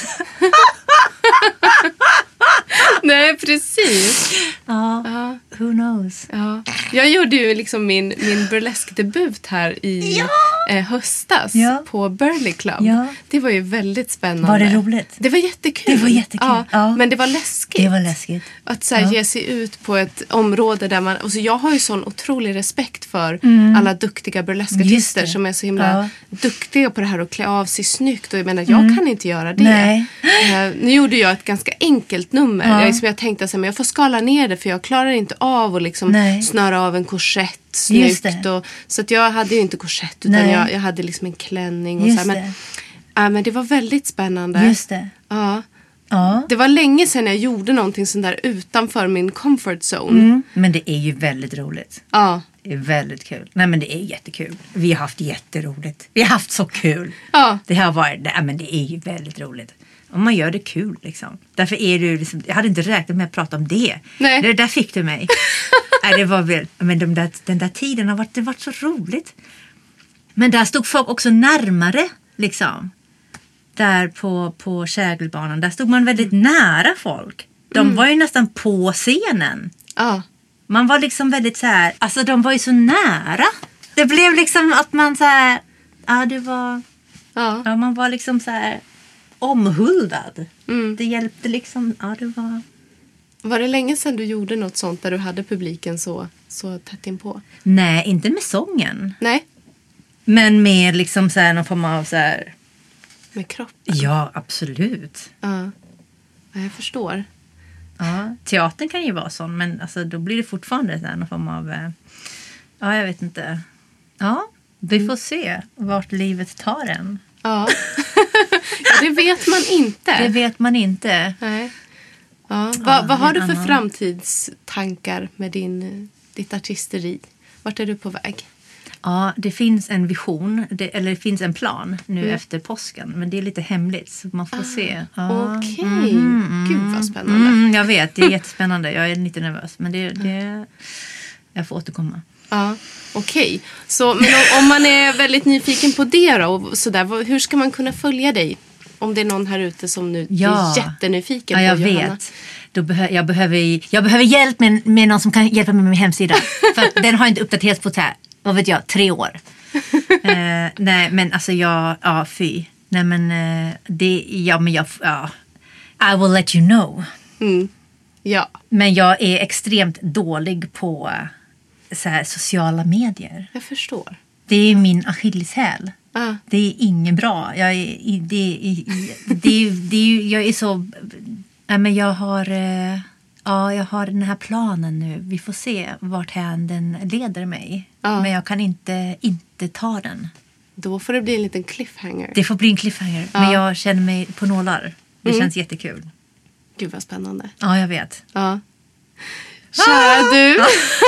[SPEAKER 3] Nej, precis.
[SPEAKER 4] Ja, who knows.
[SPEAKER 3] Ja. Jag gjorde ju liksom min burleskdebut här i höstas på Burley Club.
[SPEAKER 4] Ja.
[SPEAKER 3] Det var ju väldigt spännande.
[SPEAKER 4] Var det roligt?
[SPEAKER 3] Det var jättekul.
[SPEAKER 4] Ja.
[SPEAKER 3] Men det var läskigt.
[SPEAKER 4] Det var läskigt.
[SPEAKER 3] Att så här, ge sig ut på ett område där man... Alltså jag har ju sån otrolig respekt för alla duktiga burleskartister som är så himla duktiga på det här att klä av sig snyggt. Och jag menar, jag kan inte göra det.
[SPEAKER 4] Nej.
[SPEAKER 3] Nu gjorde jag ett ganska enkelt nummer. Jag tänkte att jag får skala ner det för jag klarar inte av att liksom snöra av en korsett snyggt. Så att jag hade ju inte korsett utan jag hade liksom en klänning. Och så här. Men det var väldigt spännande.
[SPEAKER 4] Just det.
[SPEAKER 3] Ja. Det var länge sedan jag gjorde någonting sånt där utanför min comfort zone.
[SPEAKER 4] Men det är ju väldigt roligt.
[SPEAKER 3] Ja.
[SPEAKER 4] Det är väldigt kul. Nej, men det är jättekul. Vi har haft jätteroligt. Vi har haft så kul.
[SPEAKER 3] Ja.
[SPEAKER 4] Det har varit, men det är ju väldigt roligt. Om man gör det kul liksom. Därför är det liksom, jag hade inte räknat med att prata om det.
[SPEAKER 3] Nej.
[SPEAKER 4] Det där fick du mig. Nej, det var väl, men den där tiden har varit så roligt. Men där stod folk också närmare liksom. Där på Kägelbanan. Där stod man väldigt nära folk. De var ju nästan på scenen.
[SPEAKER 3] Ja.
[SPEAKER 4] Man var liksom väldigt så här, alltså de var ju så nära. Det blev liksom att man så här, det var, man var liksom så här omhuldad. Det hjälpte liksom, det var.
[SPEAKER 3] Var det länge sedan du gjorde något sånt där du hade publiken så tätt inpå?
[SPEAKER 4] Nej, inte med sången.
[SPEAKER 3] Nej.
[SPEAKER 4] Men med liksom så här någon form av så här.
[SPEAKER 3] Med kroppen?
[SPEAKER 4] Ja, absolut.
[SPEAKER 3] Ja, jag förstår.
[SPEAKER 4] Ja, teatern kan ju vara sån, men alltså, då blir det fortfarande så här någon form av, jag vet inte. Ja, vi får se vart livet tar en.
[SPEAKER 3] Ja, det vet man inte.
[SPEAKER 4] Det vet man inte.
[SPEAKER 3] Nej. Ja. Vad har du för framtidstankar med ditt artisteri? Vart är du på väg?
[SPEAKER 4] Ja, det finns en vision, eller det finns en plan nu efter påsken. Men det är lite hemligt, så man får se.
[SPEAKER 3] Okej. Gud vad spännande.
[SPEAKER 4] Jag vet, det är jättespännande. Jag är lite nervös, men det jag får återkomma.
[SPEAKER 3] Ja, okej. Så, men om man är väldigt nyfiken på det då, och sådär, hur ska man kunna följa dig? Om det är någon här ute som nu är jättenyfiken på
[SPEAKER 4] jag
[SPEAKER 3] Johanna.
[SPEAKER 4] Vet. Jag behöver hjälp med någon som kan hjälpa mig med min hemsida. För den har inte uppdaterats på 3 år. Nej, men alltså fy. Nej, men I will let you know.
[SPEAKER 3] Ja.
[SPEAKER 4] Men jag är extremt dålig på så här sociala medier.
[SPEAKER 3] Jag förstår.
[SPEAKER 4] Det är min akilleshäl. Det är inget bra. Jag är så. Men jag har den här planen nu. Vi får se vart den leder mig. Men jag kan inte ta den.
[SPEAKER 3] Då får det bli en liten cliffhanger.
[SPEAKER 4] Det får bli en cliffhanger. Men jag känner mig på nålar. Det känns jättekul.
[SPEAKER 3] Gud vad spännande.
[SPEAKER 4] Ja, jag vet.
[SPEAKER 3] Ja. Kära du.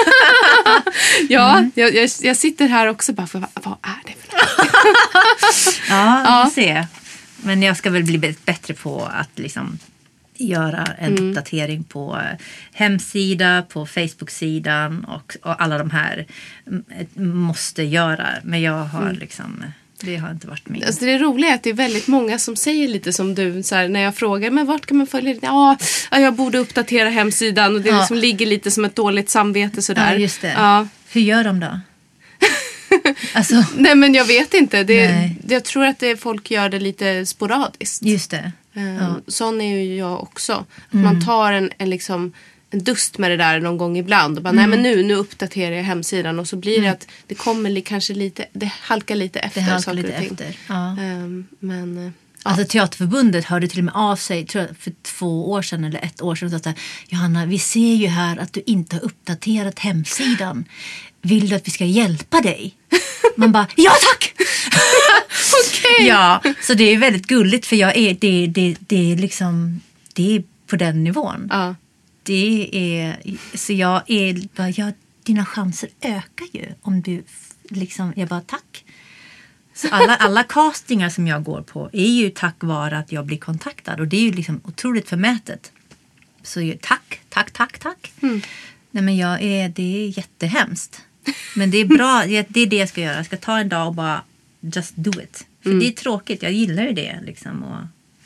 [SPEAKER 3] Jag sitter här också bara för vad är det för
[SPEAKER 4] något? Vi får se. Men jag ska väl bli bättre på att liksom göra en uppdatering på hemsida, på Facebook-sidan och alla de här måste göra. Men jag har liksom, det har inte varit min.
[SPEAKER 3] Alltså det roliga är att det är väldigt många som säger lite som du, så här, när jag frågar, men vart kan man följa det? Jag borde uppdatera hemsidan och det liksom ligger lite som ett dåligt samvete sådär.
[SPEAKER 4] Ja, just det. Ja. Hur gör de då? Alltså.
[SPEAKER 3] Nej, men jag vet inte. Jag tror att folk gör det lite sporadiskt.
[SPEAKER 4] Just det.
[SPEAKER 3] Sån är ju jag också. Man tar en dust med det där någon gång ibland och bara, nej men nu uppdaterar jag hemsidan och så blir det att det kommer kanske lite, det halkar lite efter.
[SPEAKER 4] Det halkar lite efter. Ja.
[SPEAKER 3] Men
[SPEAKER 4] alltså Teaterförbundet hörde till och med av sig, tror jag, för 2 år sedan eller 1 år sedan, och sa: Johanna, vi ser ju här att du inte har uppdaterat hemsidan. Vill du att vi ska hjälpa dig? Man bara, ja tack!
[SPEAKER 3] Okej.
[SPEAKER 4] Ja, så det är väldigt gulligt, för jag är det är liksom, det är på den nivån.
[SPEAKER 3] Ja.
[SPEAKER 4] Det är, så jag är bara, dina chanser ökar ju om du liksom, jag bara tack. Så alla castingar som jag går på är ju tack vare att jag blir kontaktad, och det är ju liksom otroligt förmätet. Så tack. Nej, men det är jättehemskt. Men det är bra, det är det jag ska göra. Jag ska ta en dag och bara just do it. För det är tråkigt, jag gillar ju det liksom. Och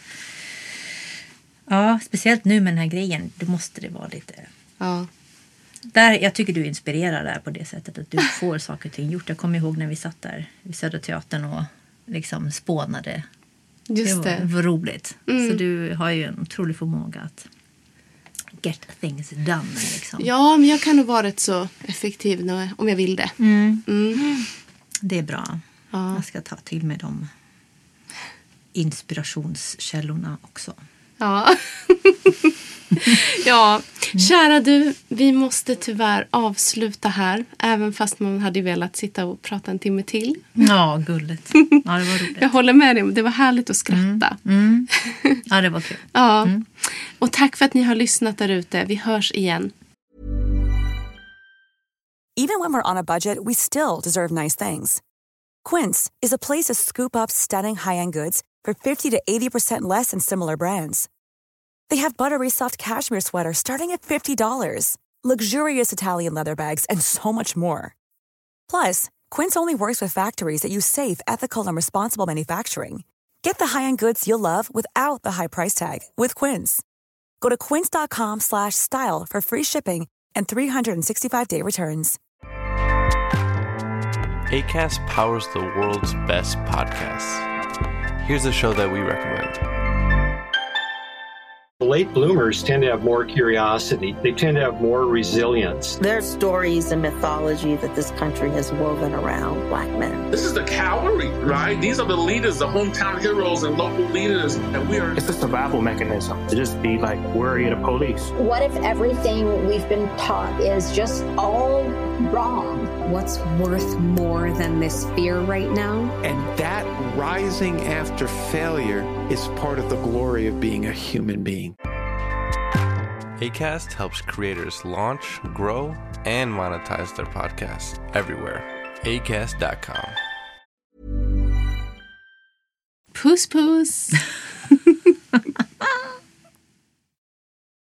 [SPEAKER 4] ja, speciellt nu med den här grejen, då måste det vara lite.
[SPEAKER 3] Ja.
[SPEAKER 4] Jag tycker du inspirerar där på det sättet, att du får saker och ting gjort. Jag kommer ihåg när vi satt där vid Södra Teatern och liksom spånade.
[SPEAKER 3] Just det.
[SPEAKER 4] Det var roligt. Så du har ju en otrolig förmåga att get things done. Liksom.
[SPEAKER 3] Ja, men jag kan nog vara rätt så effektiv om jag vill det.
[SPEAKER 4] Det är bra.
[SPEAKER 3] Ja.
[SPEAKER 4] Jag ska ta till med de inspirationskällorna också.
[SPEAKER 3] Ja. Ja, kära du, vi måste tyvärr avsluta här. Även fast man hade velat sitta och prata en timme till.
[SPEAKER 4] Ja, gulligt. Ja, det var roligt.
[SPEAKER 3] Jag håller med dig, det var härligt att skratta.
[SPEAKER 4] Ja, det var kul.
[SPEAKER 3] Ja. Och tack för att ni har lyssnat där ute. Vi hörs igen.
[SPEAKER 8] Even when we're on a budget, we still deserve nice things. Quince is a place to scoop up stunning high-end goods for 50 to 80% less than similar brands. They have buttery soft cashmere sweaters starting at $50, luxurious Italian leather bags, and so much more. Plus, Quince only works with factories that use safe, ethical, and responsible manufacturing. Get the high-end goods you'll love without the high price tag with Quince. Go to quince.com/style for free shipping and 365-day returns.
[SPEAKER 9] Acast powers the world's best podcasts. Here's a show that we recommend.
[SPEAKER 10] Late bloomers tend to have more curiosity. They tend to have more resilience.
[SPEAKER 11] There are stories and mythology that this country has woven around Black men.
[SPEAKER 12] This is the cavalry, right? These are the leaders, the hometown heroes and local leaders. And we are...
[SPEAKER 13] It's a survival mechanism to just be like worried of police.
[SPEAKER 14] What if everything we've been taught is just all wrong?
[SPEAKER 15] What's worth more than this fear right now?
[SPEAKER 16] And that rising after failure is part of the glory of being a human being.
[SPEAKER 9] Acast helps creators launch, grow, and monetize their podcasts everywhere. Acast.com.
[SPEAKER 3] Puss puss!